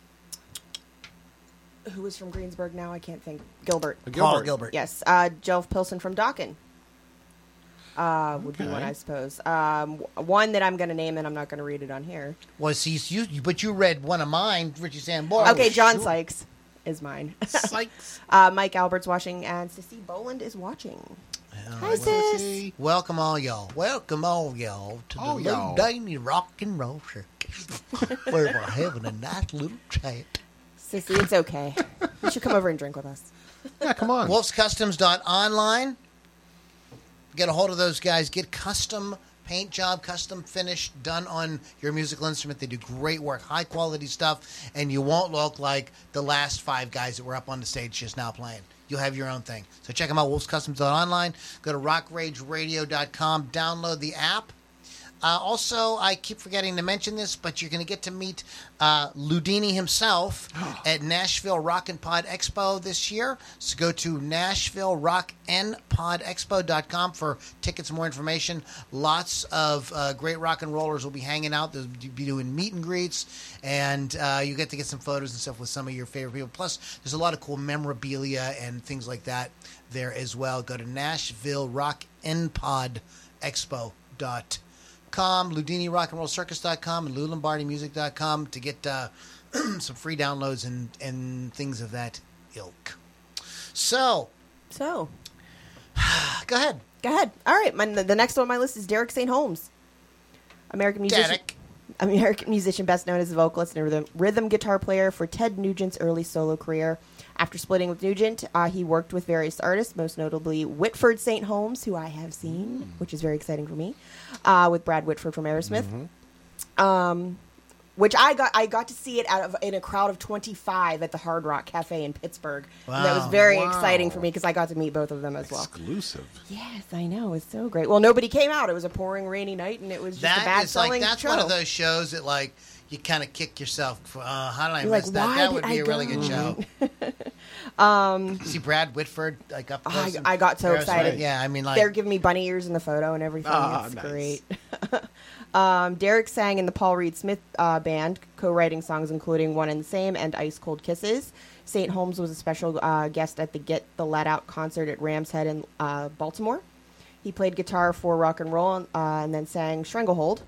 who is from Greensburg now? I can't think. Gilbert. Uh, Paul Gilbert. Yes. Uh, Jelf Pilson from Dawkin. Uh, would be Okay. one, I suppose. Um, w- one that I'm going to name, and I'm not going to read it on here. Was he? You, you- but you read one of mine, Richie Sambora. okay, John sure. Sykes is mine. Sykes. uh, Mike Albert's watching, and Sissy Boland is watching. Hi, sis. Welcome all y'all. Welcome all y'all to All the y'all. Ludani Rock and Roll Circus, where we're having a nice little chat. Sissy, it's okay. You should come over and drink with us. Yeah, come on. wolfs customs dot online. Get a hold of those guys. Get custom paint job, custom finish done on your musical instrument. They do great work, high quality stuff, and you won't look like the last five guys that were up on the stage just now playing. You'll have your own thing. So check them out, wolfs customs dot online. Go to rock rage radio dot com. Download the app. Uh, also, I keep forgetting to mention this, but you're going to get to meet uh, Ludini himself at Nashville Rock and Pod Expo this year. So go to Nashville Rock and Pod Expo dot com for tickets and more information. Lots of uh, great rock and rollers will be hanging out. They'll be doing meet and greets, and uh, you get to get some photos and stuff with some of your favorite people. Plus, there's a lot of cool memorabilia and things like that there as well. Go to Nashville Rock and Pod Expo dot com, Ludini Rock and Roll Circus dot com, and Lou Lombardi Music dot com to get uh, some free downloads and, and things of that ilk. So, So, go ahead. go ahead. All right. My, the next one on my list is Derek Saint Holmes, American musician. Derek. American musician best known as a vocalist and rhythm, rhythm guitar player for Ted Nugent's early solo career. After splitting with Nugent, uh, he worked with various artists, most notably Whitford Saint Holmes, who I have seen, mm. which is very exciting for me, uh, with Brad Whitford from Aerosmith. Mm-hmm. Um, which I got I got to see it out of in a crowd of twenty-five at the Hard Rock Cafe in Pittsburgh. Wow. And that was very Wow. exciting for me because I got to meet both of them as well. Exclusive. Yes, I know. It's so great. Well, nobody came out. It was a pouring, rainy night, and it was just That a bad is like selling that's show. one of those shows that like you kind of kick yourself. For, uh, how did I You're miss like, that? why That did would be I a really go? good show. um, See Brad Whitford like up close. I, and- I got so Aerosmith. excited. Yeah, I mean like They're giving me bunny ears in the photo and everything. Ah, it's nice. great. um, Derek sang in the Paul Reed Smith uh, band, co-writing songs including One and the Same and Ice Cold Kisses. Saint Holmes was a special uh, guest at the Get the Let Out concert at Rams Head in uh, Baltimore. He played guitar for rock and roll uh, and then sang Stranglehold.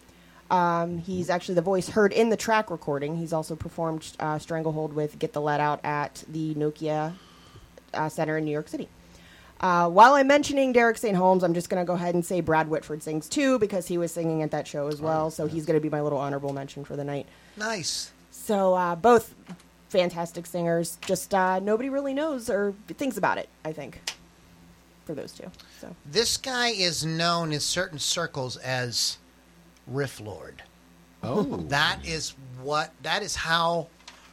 Um, he's actually the voice heard in the track recording. He's also performed uh, Stranglehold with Get the Let Out at the Nokia uh, Center in New York City. Uh, while I'm mentioning Derek Saint Holmes, I'm just going to go ahead and say Brad Whitford sings too because he was singing at that show as well. So he's going to be my little honorable mention for the night. nice. So uh, both fantastic singers. Just uh, nobody really knows or thinks about it, I think, for those two. So This guy is known in certain circles as Riff Lord. Oh. That is what that is how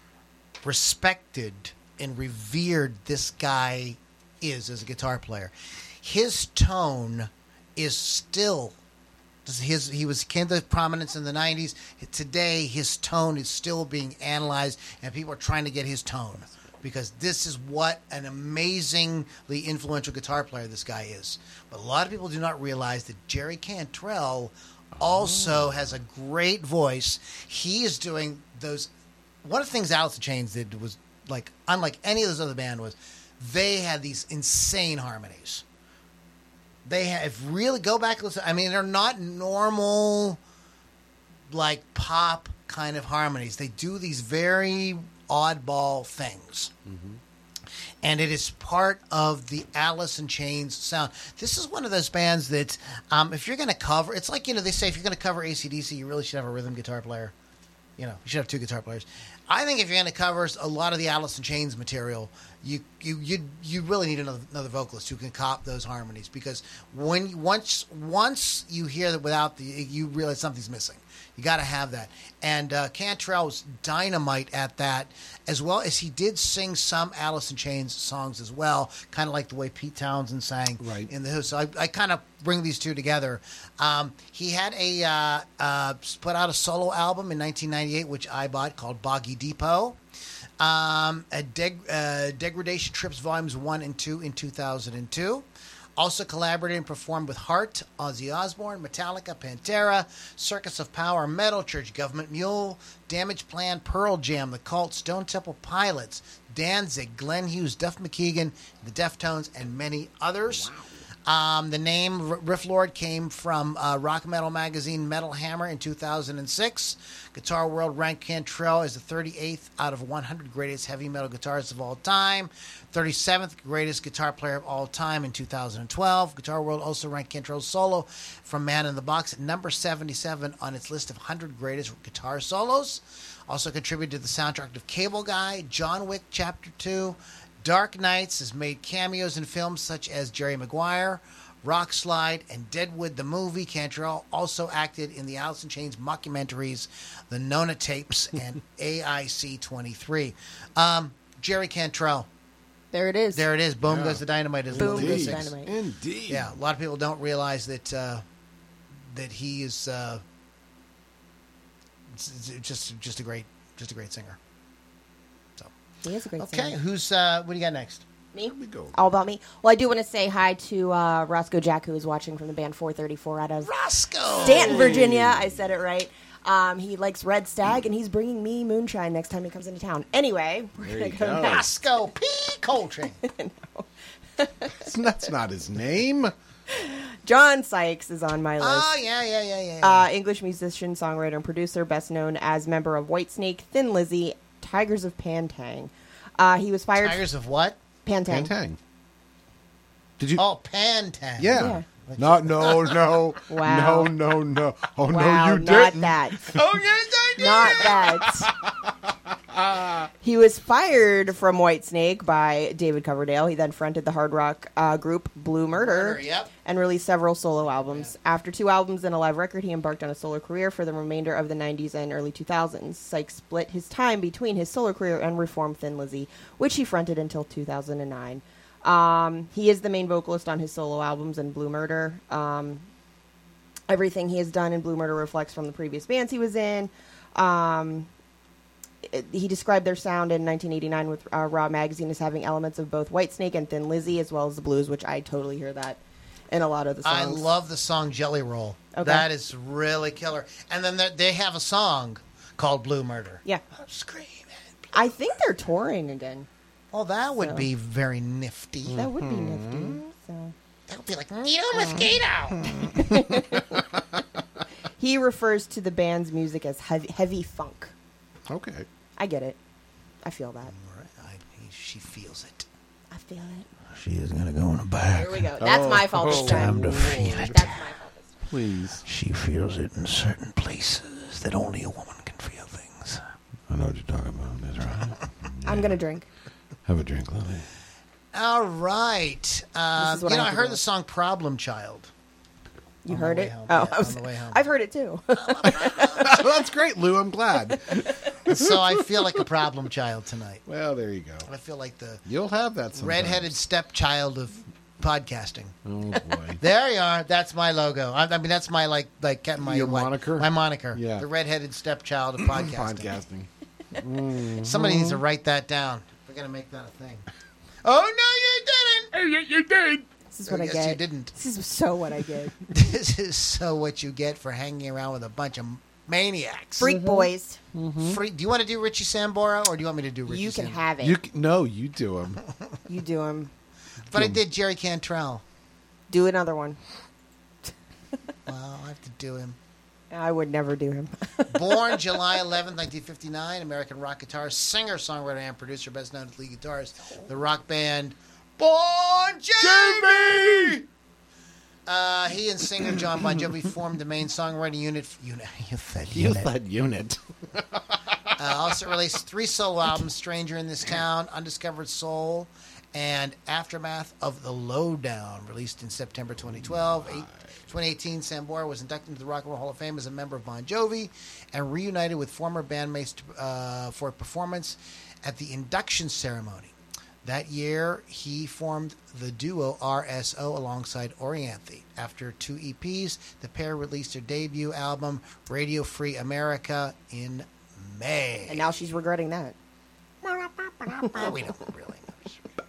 respected and revered this guy is as a guitar player. His tone is still his he was came to prominence in the nineties. Today his tone is still being analyzed and people are trying to get his tone because this is what an amazingly influential guitar player this guy is. But a lot of people do not realize that Jerry Cantrell also oh. has a great voice. He is doing those. One of the things Alice in Chains did was like unlike any of those other band was they had these insane harmonies. They have really go back and listen. I mean, they're not normal like pop kind of harmonies. They do these very oddball things. Mm-hmm. And it is part of the Alice in Chains sound. This is one of those bands that, um, if you're going to cover, it's like, you know, they say if you're going to cover A C D C, you really should have a rhythm guitar player. You know, you should have two guitar players. I think if you're going to cover a lot of the Alice in Chains material, you you you you really need another, another vocalist who can cop those harmonies because when once once you hear that without the, you realize something's missing. You got to have that. And uh, Cantrell was dynamite at that, as well as he did sing some Alice in Chains songs as well, kind of like the way Pete Townsend sang right. in The Who. So I, I kind of bring these two together. Um, he had a uh, uh, put out a solo album in nineteen ninety-eight, which I bought, called Boggy Depot. Um, a deg- uh, Degradation Trips Volumes one and two in two thousand two. Also collaborated and performed with Heart, Ozzy Osbourne, Metallica, Pantera, Circus of Power, Metal Church, Government Mule, Damage Plan, Pearl Jam, The Cult, Stone Temple Pilots, Danzig, Glenn Hughes, Duff McKagan, The Deftones, and many others. Wow. Um, the name Riff Lord came from uh, rock metal magazine Metal Hammer in two thousand six. Guitar World ranked Cantrell as the thirty-eighth out of one hundred greatest heavy metal guitarists of all time, thirty-seventh greatest guitar player of all time in two thousand twelve. Guitar World also ranked Cantrell's solo from Man in the Box at number seventy-seven on its list of one hundred greatest guitar solos. Also contributed to the soundtrack of Cable Guy, John Wick Chapter two, Dark Knights, has made cameos in films such as Jerry Maguire, Rock Slide, and Deadwood the Movie. Cantrell also acted in the Alice in Chains mockumentaries, The Nona Tapes, and A I C twenty-three. Um, Jerry Cantrell. there it is. There it is. Boom Yeah. goes the dynamite. As Boom Lily goes sings. dynamite. Indeed. Yeah, a lot of people don't realize that uh, that he is uh, it's- it's just just a great just a great singer. So He is a great okay, singer. who's uh, what do you got next? Me? we go. All about me. Well, I do want to say hi to uh, Roscoe Jack, who is watching from the band four thirty-four out of Roscoe. Stanton, Virginia. I said it right. Um, he likes Red Stag, and he's bringing me moonshine next time he comes into town. Anyway, we're There going you to go go. next. Roscoe P. Coltrane. That's not his name. John Sykes is on my list. Oh yeah, yeah, yeah, yeah. yeah. Uh, English musician, songwriter, and producer, best known as member of Whitesnake, Thin Lizzy, Tigers of Pantang. Uh, he was fired. Tigers of what? Pantang. Pantang. Did you? Oh, Pantang. yeah. Yeah. No, no, no. Wow. No, no, no. Oh, Wow, no, you not didn't. that. Oh yes, I did. Not that. He was fired from Whitesnake by David Coverdale. He then fronted the hard rock uh, group Blue Murder, Murder, yep. and released several solo albums. After two albums and a live record, he embarked on a solo career for the remainder of the nineties and early two thousands. Sykes split his time between his solo career and reformed Thin Lizzy, which he fronted until two thousand nine. Um, he is the main vocalist on his solo albums and Blue Murder. Um, everything he has done in Blue Murder reflects from the previous bands he was in. Um, it- he described their sound in nineteen eighty-nine with uh, Raw Magazine as having elements of both Whitesnake and Thin Lizzy, as well as the blues, which I totally hear that in a lot of the I songs. love the song Jelly Roll. Okay. That is really killer. And then there- they have a song called Blue Murder. Yeah. I'm screaming. I think they're touring again. Well, that would So. be very nifty. That would be nifty. So. That would be like Nito Mosquito. He refers to the band's music as heavy, heavy funk. Okay. I get it. I feel that. I, she feels it. I feel it. She is going to go in the back. Here we go. That's my fault oh, this time. time to feel it. That's my fault this time. Please. She feels it in certain places that only a woman can feel things. I know what you're talking about. That's right. I'm going to drink. Have a drink, Lily. All right. Um, is what you know, I I have to heard do. the song Problem Child. You On the heard way it? home. Oh, Yeah, I was, on the way home. I've heard it too. That's great, Lou. I'm glad. So I feel like a problem child tonight. Well, there you go. I feel like the You'll have that sometime. redheaded stepchild of podcasting. Oh, boy. There you are. That's my logo. I, I mean, that's my like like my Your what- moniker? My moniker. Yeah. The redheaded stepchild of podcasting. Podcasting. Somebody needs to write that down. We're gonna make that a thing. Oh no, you didn't. Hey, you, you did. This is what I I guess get. you didn't. This is so what I get. This is so what you get for hanging around with a bunch of maniacs. Freak boys. Free- Do you want to do Richie Sambora or do you want me to do Richie? You can Sambora? have it. You You, c- no, you do them. do them. But I did Jerry Cantrell. Do another one. Well, I have to do him. I would never do him. Born July eleventh, nineteen fifty-nine, American rock guitarist, singer, songwriter, and producer, best known as lead guitarist, the rock band Bon Jovi. Uh, he and singer John Bon Jovi formed the main songwriting unit. unit you said You unit. that unit. Uh, also released three solo albums: "Stranger in This Town," "Undiscovered Soul," and "Aftermath of the Lowdown," released in September twenty twelve. Eight, twenty eighteen, Sambora was inducted into the Rock and Roll Hall of Fame as a member of Bon Jovi and reunited with former bandmates uh, for a performance at the induction ceremony. That year, he formed the duo R S O alongside Orianthe. After two E Ps, the pair released their debut album, Radio Free America, in May. And now she's regretting that. Well, we don't really know.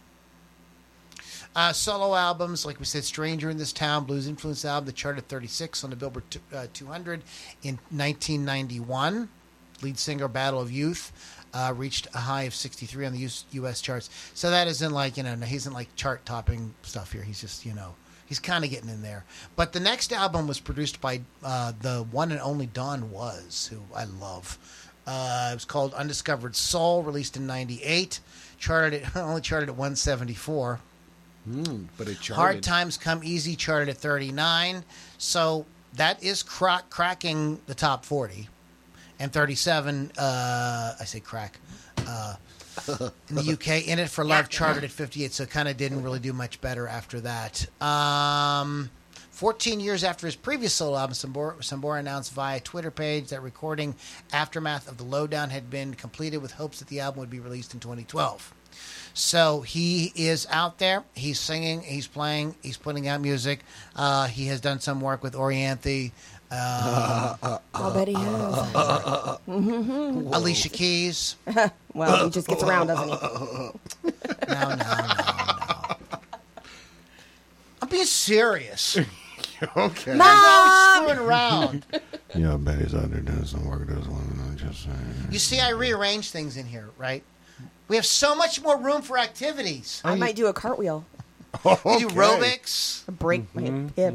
Uh, solo albums, like we said, Stranger in This Town, Blues Influence album, that charted thirty-six on the Billboard t- uh, two hundred in nineteen ninety-one. Lead singer, Battle of Youth, uh, reached a high of sixty-three on the U S charts. So that isn't like, you know, he isn't like chart topping stuff here. He's just, you know, he's kind of getting in there. But the next album was produced by uh, the one and only Don Was, who I love. Uh, it was called Undiscovered Soul, released in ninety-eight. Charted at, only charted at one seventy-four. Mm, but it charted. Hard Times Come Easy charted at thirty-nine. So that is crack, cracking the top forty. And thirty-seven, uh, I say crack, uh, in the U K. In It for Love charted at fifty-eight, so kind of didn't really do much better after that. Um, fourteen years after his previous solo album, Sambora, Sambora announced via Twitter page that recording Aftermath of the Lowdown had been completed with hopes that the album would be released in twenty twelve. So he is out there. He's singing. He's playing. He's putting out music. Uh, he has done some work with Orianthi, uh, I'll bet he has. Alicia Keys. Well, he just gets around, doesn't he? No, no, no, no. I'm being serious. Okay. I'm always screwing around. Yeah, Betty's out there doing some work. Does one. Just saying. You see, I rearrange things in here, right? We have so much more room for activities. I might do a cartwheel. You do aerobics. Break my hip.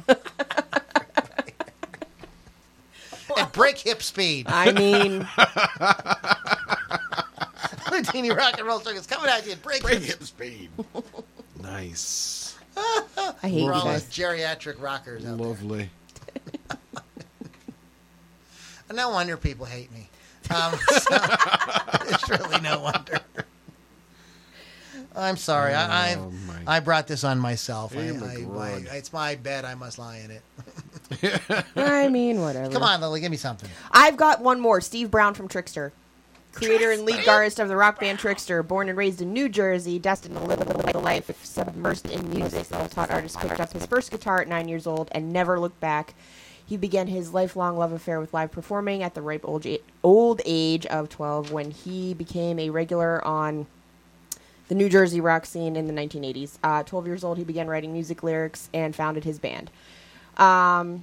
At break hip speed. I mean, Ludini Rock and Roll Circus coming at you at break, Break hip hip speed. Nice. I hate We're you all guys. geriatric rockers out Lovely. there. No wonder people hate me. Um, so, it's really no wonder. I'm sorry. I Oh, my. I I brought this on myself. I, Oh, my I, God. I, it's my bed. I must lie in it. I mean, whatever. Come on, Lily. Give me something. I've got one more. Steve Brown from Trickster. Creator and lead guitarist of the rock band Trickster, born and raised in New Jersey, destined to live a life submersed in music. Self-taught artist picked up his first guitar at nine years old and never looked back. He began his lifelong love affair with live performing at the ripe old, a- old age of twelve when he became a regular on the New Jersey rock scene in the nineteen eighties. Uh, twelve years old, he began writing music lyrics and founded his band. Um,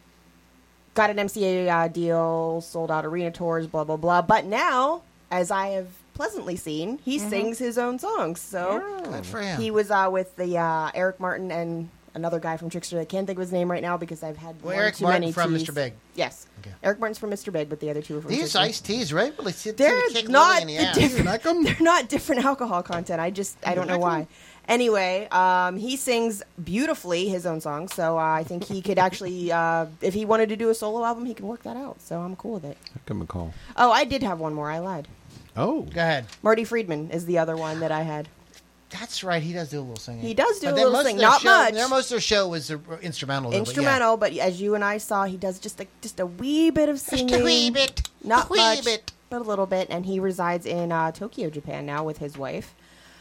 got an M C A uh, deal, sold out arena tours, blah, blah, blah. But now, as I have pleasantly seen, he sings his own songs. So Good for him. he was uh, with the uh, Eric Martin and another guy from Trickster. I can't think of his name right now because I've had Well, one Eric too Martin many from teas. Mister Big. Yes. Okay. Eric Martin's from Mister Big, but the other two are from These Trickster. iced teas really, really seem to They're kick not Lily in the the ass. different. like 'em? They're not different alcohol content. I just I don't know why. Anyway, um, he sings beautifully his own songs, so uh, I think he could actually, uh, if he wanted to do a solo album, he could work that out. So I'm cool with it. Give him a call. Oh, I did have one more. I lied. Oh. Go ahead. Marty Friedman is the other one that I had. That's right. He does do a little singing. He does do But a then little most of sing, their not show, much. Their, most of their show was uh, instrumental. though, but yeah. Instrumental, but as you and I saw, he does just a, just a wee bit of singing. Just a wee bit. Not a wee much, bit. but a little bit. And he resides in uh, Tokyo, Japan now with his wife.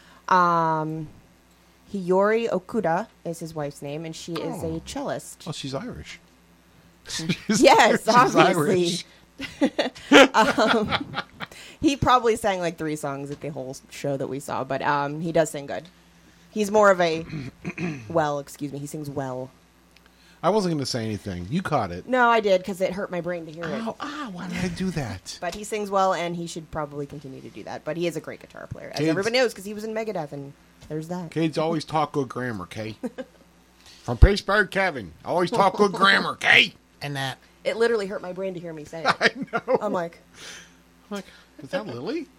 Um, Hiyori Okuda is his wife's name, and she is a cellist. Well, she's Irish. Yes, she's obviously. Irish. um, he probably sang like three songs at the whole show that we saw, but um, he does sing good. He's more of a well, excuse me. He sings well. I wasn't going to say anything. You caught it. No, I did because it hurt my brain to hear it. Oh, ah, why did I do that? But he sings well, and he should probably continue to do that. But he is a great guitar player, as Kids. everybody knows, because he was in Megadeth, and there's that. Kids always talk good grammar, Kay. From Pittsburgh, Kevin. Always talk good grammar, Kay. And that. It literally hurt my brain to hear me say it. I know. I'm like, I'm like, is that Lily?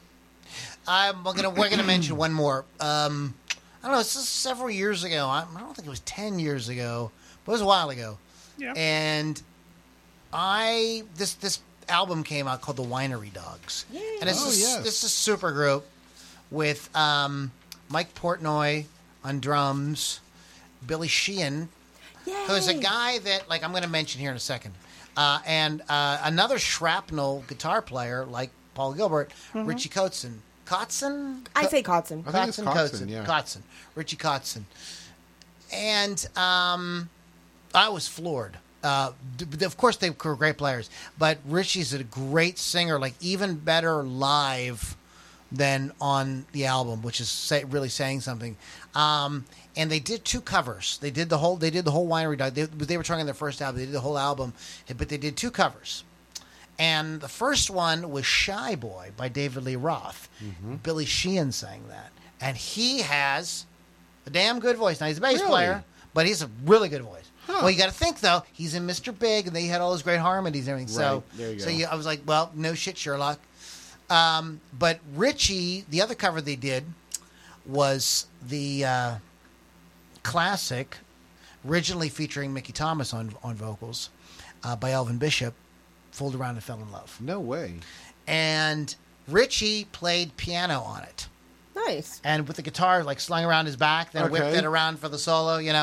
I'm gonna. We're gonna mention one more. Um, I don't know. This is several years ago. I, I don't think it was ten years ago, but it was a while ago. Yeah. And I this this album came out called The Winery Dogs, Yay. and it's Oh, a, yes. this is a super group with um, Mike Portnoy on drums, Billy Sheehan, yay! who's a guy that, like, I'm going to mention here in a second, uh, and uh, another shrapnel guitar player like Paul Gilbert, Richie Kotzen. Kotzen? I say Kotzen. I think it's Kotzen, Kotzen, Kotzen, yeah. Kotzen, Richie Kotzen. And um, I was floored. Uh, d- of course, they were great players, but Richie's a great singer, like even better live than on the album, which is say, really saying something. Um, and they did two covers. They did the whole. They did the whole Winery Dog. They, they were trying their first album. They did the whole album, but they did two covers. And the first one was "Shy Boy" by David Lee Roth. Billy Sheehan sang that, and he has a damn good voice. Now he's a bass Really? player, but he's a really good voice. Huh. Well, you got to think though, he's in Mister Big, and they had all those great harmonies and everything. So, Right. There you so go. you, I was like, well, no shit, Sherlock. Um, but Richie, the other cover they did was the uh, classic, originally featuring Mickey Thomas on on vocals, uh, by Elvin Bishop, "Fooled Around and Fell in Love," No way. and Richie played piano on it. Nice. And with the guitar like slung around his back, then whipped Okay. it around for the solo, you know,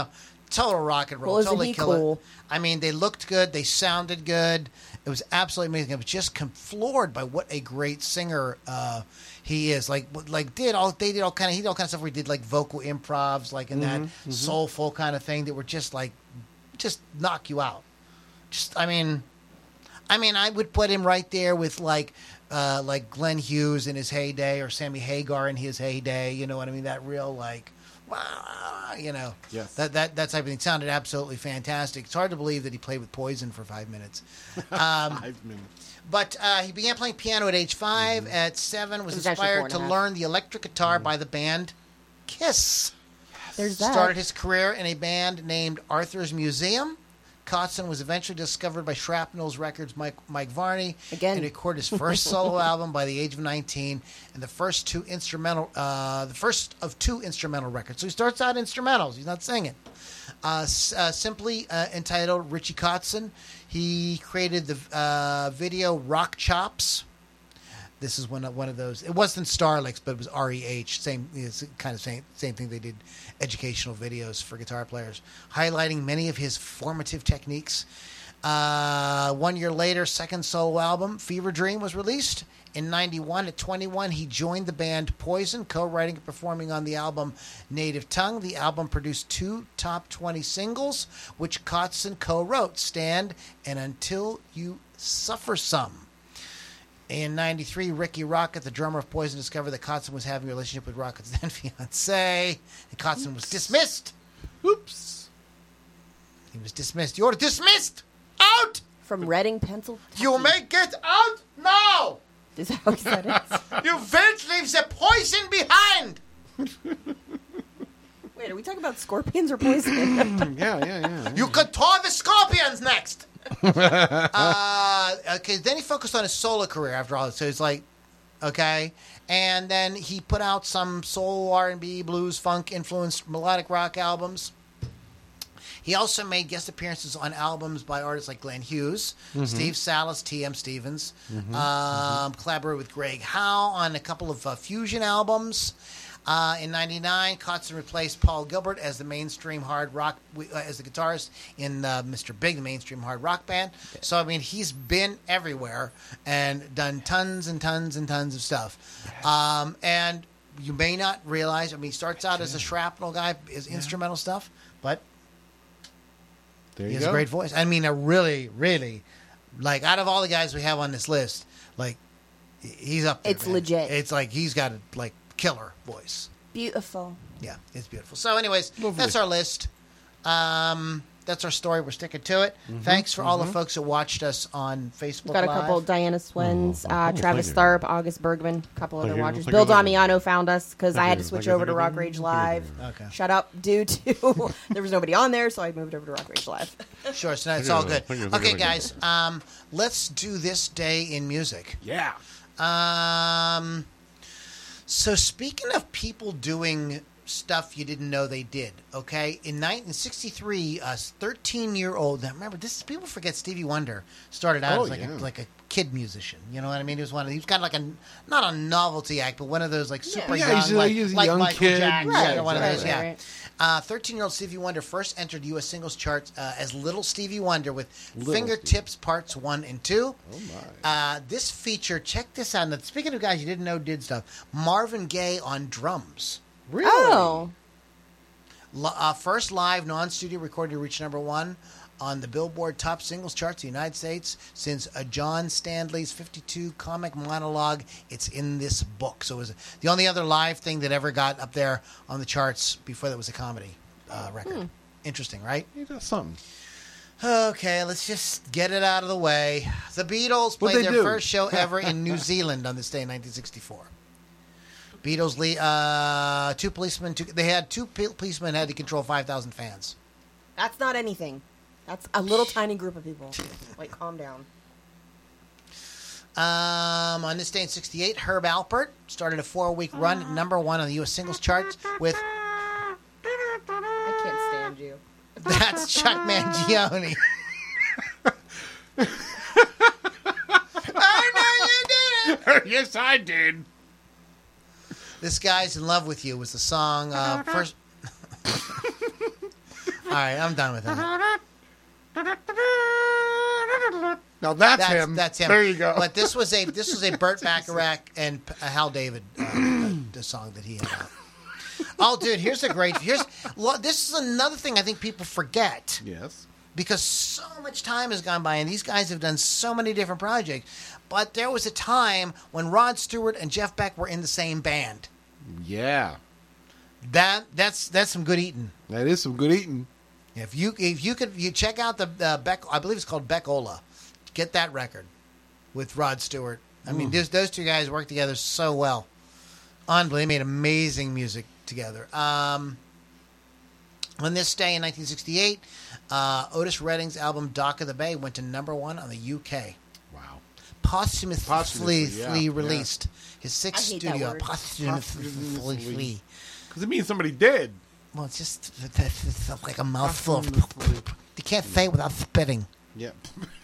total rock and roll. Well, isn't totally he killer. cool? I mean, they looked good. They sounded good. It was absolutely amazing. I was just com- floored by what a great singer uh, he is. Like, like did all they did all kind of he did all kind of stuff where he did like vocal improvs, like in that soulful kind of thing that were just like, just knock you out. Just, I mean, I mean, I would put him right there with like, uh, like Glenn Hughes in his heyday or Sammy Hagar in his heyday. You know what I mean? That real like. Wow, you know, Yes. that that that type of thing sounded absolutely fantastic. It's hard to believe that he played with Poison for five minutes. Um, Five minutes. but uh, he began playing piano at age five. Mm-hmm. At seven, was, It was actually four inspired and to a half. learn the electric guitar by the band Kiss. There's that. Started his career in a band named Arthur's Museum. Kotzen was eventually discovered by Shrapnel's Records' Mike, Mike Varney Again. and recorded his first solo album by the age of nineteen, and the first two instrumental, uh, the first of two instrumental records. So he starts out instrumentals; he's not singing. Uh, s- uh, simply uh, entitled Richie Kotzen. He created the uh, video "Rock Chops." This is one of, one of those. It wasn't Starlix, but it was R E H. Same, it's kind of same same thing. They did educational videos for guitar players, highlighting many of his formative techniques. Uh, one year later, second solo album, Fever Dream, was released. In ninety-one, at twenty-one, he joined the band Poison, co-writing and performing on the album Native Tongue. The album produced two top twenty singles, which Kotzen co-wrote, Stand and Until You Suffer Some. In ninety-three, Ricky Rocket, the drummer of Poison, discovered that Kotzen was having a relationship with Rocket's then fiancée, and Kotzen was dismissed. Oops. He was dismissed. You're dismissed! Out! From Reading, Pennsylvania. You may get out now! Is that how he said it? You will leave the poison behind! Wait, are we talking about scorpions or poison? Yeah, yeah, yeah. You could tour the Scorpions next! uh, okay, then he focused on his solo career after all. So it's like, okay. And then he put out some soul, R and B, blues, funk influenced melodic rock albums. He also made guest appearances on albums by artists like Glenn Hughes, Mm-hmm. Steve Salas, T M Stevens. Um, collaborated with Greg Howe on a couple of uh, fusion albums. Uh, in ninety-nine, Kotzen replaced Paul Gilbert as the mainstream hard rock, uh, as the guitarist in uh, Mister Big, the mainstream hard rock band. So, I mean, he's been everywhere and done tons and tons and tons of stuff. Um, and you may not realize, I mean, he starts out as a shrapnel guy, his instrumental stuff, but There he you has go. a great voice. I mean, a really, really, like, out of all the guys we have on this list, like, he's up there. It's man. legit. It's like he's got a, like, killer voice. Beautiful. Yeah, it's beautiful. So, anyways, Lovely. that's our list. Um, that's our story. We're sticking to it. Mm-hmm, Thanks for all the folks that watched us on Facebook Got a Live. couple Diana Swins, Oh, uh, oh, Travis thank you. Tharp, August Bergman, a couple Thank other you, watchers. thank Bill you, thank you. Damiano found us because I Thank had to you, switch thank you, over to thank Rock you, Rage thank you, Live. thank Okay. Shut up, due to there was nobody on there, so I moved over to Rock Rage Live. Sure, so it's you, all thank good. you, thank you, Okay, thank you. guys, um, let's do this day in music. Yeah. Um, so speaking of people doing stuff you didn't know they did, okay? In nineteen sixty-three, a thirteen-year-old, now remember, this people forget Stevie Wonder started out Oh, as like, yeah. a, like a kid musician. You know what I mean? He was one of, he was kind of like a, not a novelty act, but one of those like super Yeah, young, he's a- like, he's a like young Michael kid. Jackson, Right, you know, one of those, right, yeah. right. Uh, thirteen-year-old Stevie Wonder first entered U S singles charts uh, as Little Stevie Wonder with Little Fingertips Parts one and two. Oh, my. Uh, this feature, check this out. Now, speaking of guys you didn't know did stuff, Marvin Gaye on drums. Really? Oh, L- uh, first live non-studio recorded to reach number one on the Billboard Top Singles Charts in the United States since uh, John Stanley's fifty-two comic monologue. It's in this book. So it was the only other live thing that ever got up there on the charts before that was a comedy uh, record. Interesting, right? He does something. Okay, let's just get it out of the way. The Beatles What'd played they their do? first show ever in New Zealand on this day in nineteen sixty-four. Beatles, le- uh, two policemen, two, they had two pe- policemen had to control five thousand fans. that's not anything. That's a little tiny group of people. Like, calm down. Um, on this day in sixty-eight, Herb Alpert started a four-week run at number one on the U S singles charts with I can't stand you. That's Chuck Mangione. I know you did it. Yes, I did. This Guy's in Love with You was the song uh, first. right, I'm done with it. Now that's, That's him. That's him. There you go. But this was a this was a Burt Bacharach and uh, Hal David uh, the song that he had out. Oh, dude, here's a great. Here's lo- this is another thing I think people forget Yes. because so much time has gone by and these guys have done so many different projects. But there was a time when Rod Stewart and Jeff Beck were in the same band. Yeah. That that's that's some good eating. That is some good eating. If you if you could you check out the uh, Beck, I believe it's called Beckola. Get that record with Rod Stewart. I mean, those, those two guys work together so well. Unbelievable. They made amazing music together. Um, on this day in nineteen sixty-eight, uh, Otis Redding's album Dock of the Bay went to number one on the U K. Wow. Posthumously, Posthumously, yeah, yeah. released. His sixth I hate that studio. word. Posthumously. Because it means somebody did. Well, it's just it's like a mouthful of poop. You can't say it without spitting. Yep.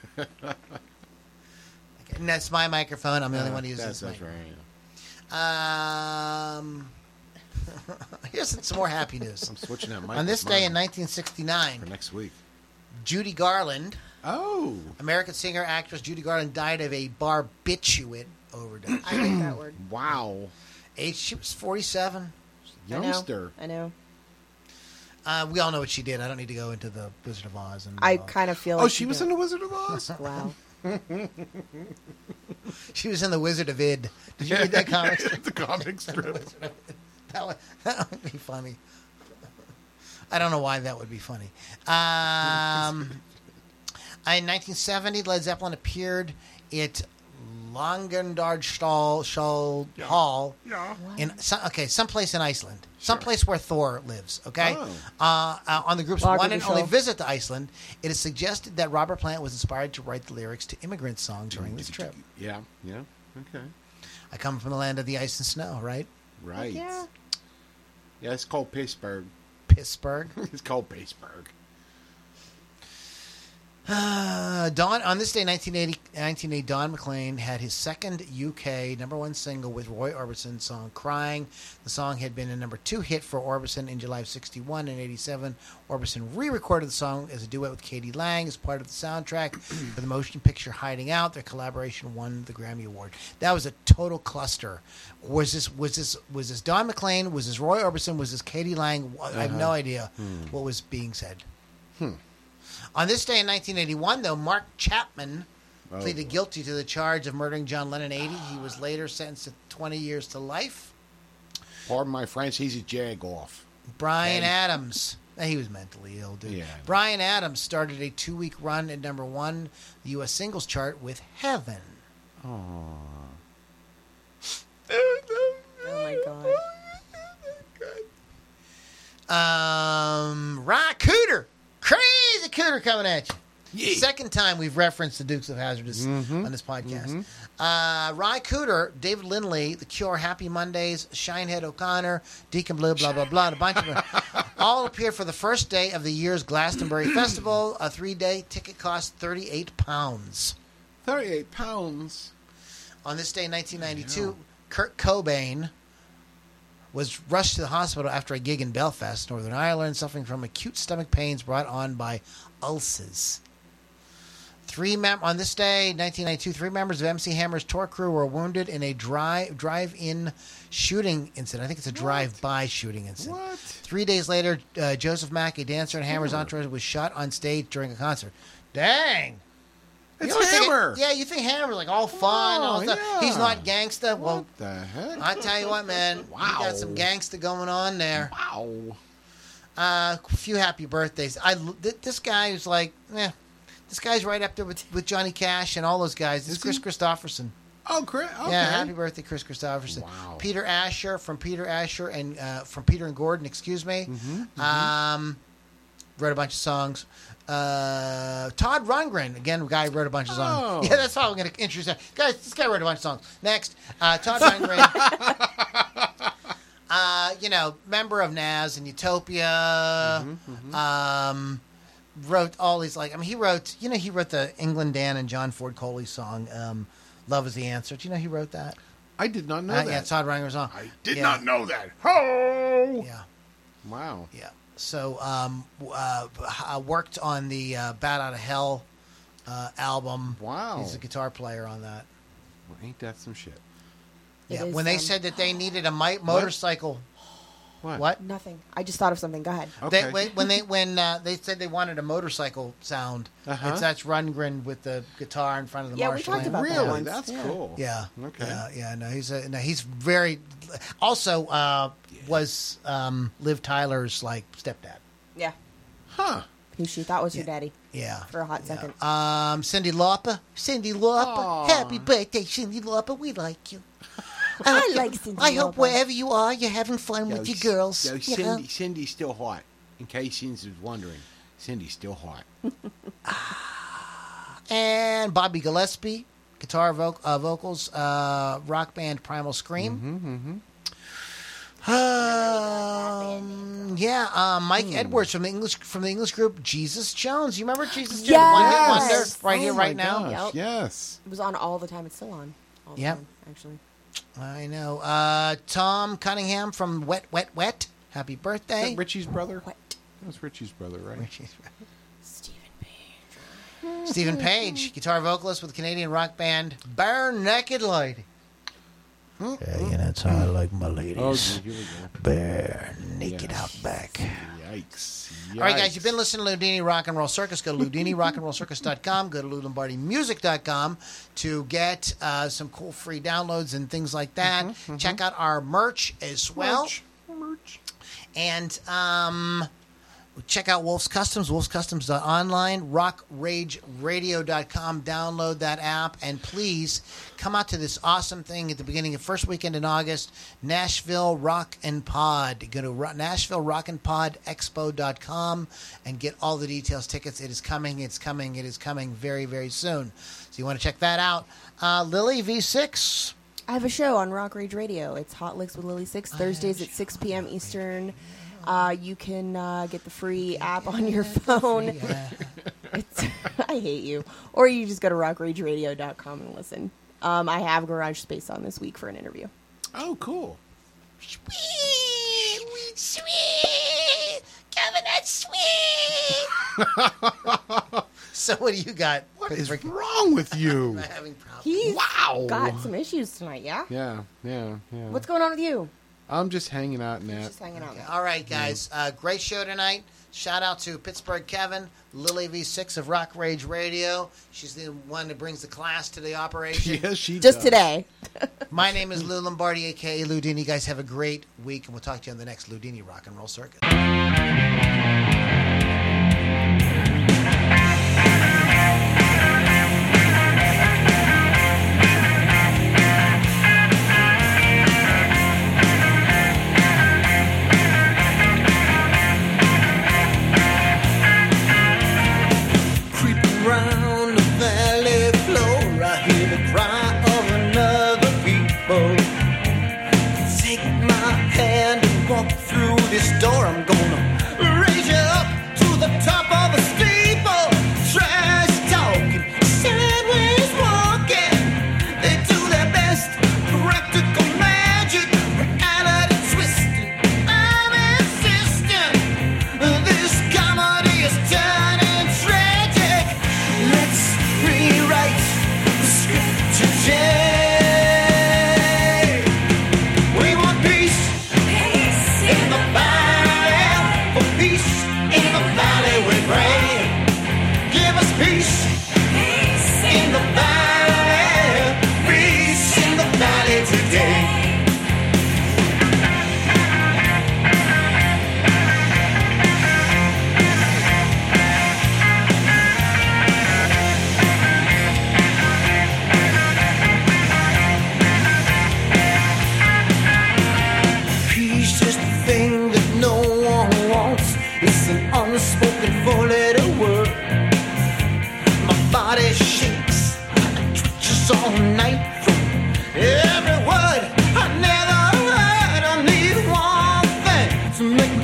And that's my microphone. I'm the only one who uses that's, this that's mic. right. Um, here's some more happy news. I'm switching that mic. On this with day mine in nineteen sixty-nine, for next week. Judy Garland, Oh. American singer actress Judy Garland, died of a barbiturate overdose. I like that word. Wow. Age she was forty-seven. Youngster. I know. I know. Uh, we all know what she did. I don't need to go into the Wizard of Oz. And I uh, kind of feel like Oh, she was in The Wizard of Oz? Wow. she was in the Wizard of Id. Did you read that comic strip? The comic strip. That would, that would be funny. I don't know why that would be funny. Um, in nineteen seventy, Led Zeppelin appeared at Langendardstal Schall Yeah. Hall Yeah. in some, okay, someplace in Iceland, someplace where Thor lives. Okay, Oh. uh, uh, on the group's one and Lagerfeld. only visit to Iceland, it is suggested that Robert Plant was inspired to write the lyrics to Immigrant Song during this trip. Yeah. Yeah. Okay. I come from the land of the ice and snow, right? Right. Yeah. Yeah, it's called Pittsburgh. Pittsburgh. It's called Pittsburgh. Uh, Don on this day, nineteen eighty, nineteen eighty, Don McLean had his second U K number one single with Roy Orbison's song "Crying." The song had been a number two hit for Orbison in July of sixty-one and eighty-seven. Orbison re-recorded the song as a duet with Katie Lang as part of the soundtrack for the motion picture "Hiding Out." Their collaboration won the Grammy Award. That was a total cluster. Was this was this was this Don McLean? Was this Roy Orbison? Was this Katie Lang? I have no idea what was being said. On this day in nineteen eighty-one, though, Mark Chapman Oh. pleaded guilty to the charge of murdering John Lennon eighty. He was later sentenced to twenty years to life. Pardon my French, he's a jag off. Brian Okay. Adams. eh, He was mentally ill, dude. Yeah. Brian Adams started a two-week run at number one, the U S singles chart with Heaven. Aww. Oh my god. Um, Ry Cooter. Crazy Cooter coming at you. Yeah. Second time we've referenced the Dukes of Hazzard Mhm. on this podcast. Uh, Ry Cooter, David Lindley, The Cure, Happy Mondays, Shinehead O'Connor, Deacon Blue, blah, blah, blah, and a bunch of them all appeared for the first day of the year's Glastonbury Festival. A three-day ticket cost thirty-eight pounds. thirty-eight pounds. On this day in nineteen ninety-two, Kurt Cobain was rushed to the hospital after a gig in Belfast, Northern Ireland, suffering from acute stomach pains brought on by ulcers. Three mem- on this day, nineteen ninety-two, three members of M C Hammer's tour crew were wounded in a drive drive-in shooting incident. I think it's a drive-by shooting incident. What? Three days later, uh, Joseph Mack, a dancer in Hammer's entourage, was shot on stage during a concert. Dang! It's You always think it- Hammer. yeah, you think Hammer's like all fun. all Oh, stuff. yeah. He's not gangsta. Well, What the heck? I tell you what, man, Wow. you got some gangsta going on there. Wow. Uh, a few happy birthdays. I th- this guy who's like, eh, this guy's right up there with, with Johnny Cash and all those guys. This is Is Chris he? Christopherson. Oh, great. Okay. Yeah, happy birthday, Chris Christopherson. Wow. Peter Asher from Peter Asher and uh, from Peter and Gordon. Excuse me. Mm-hmm, Um, wrote a bunch of songs. Uh, Todd Rundgren, again, a guy who wrote a bunch of songs. Oh. Yeah, that's how I'm going to introduce him. Guys, this guy wrote a bunch of songs. Next, uh, Todd Rundgren. uh, you know, member of Nas and Utopia. Mm-hmm, Um, wrote all these, like, I mean, he wrote, you know, he wrote the England Dan and John Ford Coley song, um, Love is the Answer. Do you know he wrote that? I did not know Uh, that. yeah, Todd Rundgren's song. I did Yeah. not know that. Oh. Yeah. Wow. Yeah. So um, w- uh, I worked on the uh, Bat Out of Hell uh, album. Wow. He's a guitar player on that. Well, ain't that some shit? It Yeah, is, when they um, said that they needed a mi- motorcycle, What? what? Nothing. I just thought of something. Go ahead. Okay. They, when when they when uh, they said they wanted a motorcycle sound, Uh-huh. it's that's Rundgren with the guitar in front of the Yeah, we Marshall talked amp. about that Really? once. That's Yeah. cool. Yeah. Okay. Yeah, yeah. No, he's a no, he's very. Also, uh, was um, Liv Tyler's like stepdad. Yeah. Huh. Who she thought was her daddy Yeah. for a hot Yeah. second. Um, Cyndi Lauper. Cyndi Lauper. Aw. Happy birthday, Cyndi Lauper. We like you. I like Cyndi I hope Lauper. wherever you are, you're having fun with your girls. Yo, you Cindy, know? Cindy's still hot. In case Cindy was wondering, Cindy's still hot. And Bobby Gillespie, guitar voc- uh, vocals, uh, rock band Primal Scream. Mm-hmm, Um, yeah, uh, Mike Hmm. Edwards from the English from the English group Jesus Jones. You remember Jesus Jones? Yes! One Hit Wonder, right Oh here, my right now. gosh, Yep. Yes. It was on all the time. It's still on. All the Yep. time, actually. I know. Uh, Tom Cunningham from Wet Wet Wet. Happy Is birthday. that Richie's brother? What? That's Richie's brother, right? Stephen Page. Stephen Page, guitar vocalist with the Canadian rock band Bare Naked Lady. Yeah, yeah, that's how I like my ladies. Oh, gee, here we go. Bare naked Yes. out back. Yikes. All right, guys, Yikes. you've been listening to Ludini Rock and Roll Circus. Go to ludini rock and roll circus dot com. Go to lou lombardi music dot com to get uh, some cool free downloads and things like that. Check out our merch as well. Merch. Merch. And um, check out Wolf's Customs, wolfs customs dot online, rock rage radio dot com. Download that app. And please come out to this awesome thing at the beginning of first weekend in August, Nashville Rock and Pod. Go to ro- nashville rock and pod expo dot com and get all the details, tickets. It is coming. It's coming. It is coming very, very soon. So you want to check that out. Uh, Lily V six. I have a show on Rock Rage Radio. It's Hot Licks with Lily Six, Thursdays at six p.m. Eastern. Uh, you can uh, get the free app on your phone. It's, I hate you. Or you just go to rock rage radio dot com and listen. Um, I have Garage Space on this week for an interview. Oh, cool. Sweet, sweet, Kevin, that's sweet. So what do you got? What is wrong with you? I'm having problems. He's Wow. got some issues tonight, yeah? Yeah, yeah, yeah. What's going on with you? I'm just hanging out, Nat. Just hanging out. All right, guys. Uh, great show tonight. Shout out to Pittsburgh Kevin, Lily V six of Rock Rage Radio. She's the one that brings the class to the operation. Yes, she Just does. today. My name is Lou Lombardi, a k a. Ludini. You guys have a great week, and we'll talk to you on the next Ludini Rock and Roll Circuit. Creeping round the valley floor, I hear the cry of another people. Take my hand and walk through this door. I'm gonna raise you up to the top of the steeple. Trash talking, sideways walking. They do their best, practical magic, reality twisted. I'm insistent. This comedy is turning tragic. Let's rewrite the script today. We want peace, peace in the valley. For peace in the valley we pray. Give us peace, peace in the valley. Peace in the valley today. Peace is the thing that no one wants. It's an unspoken four-letter word. My body shakes and twitches all night from every word I never heard. I need one thing to make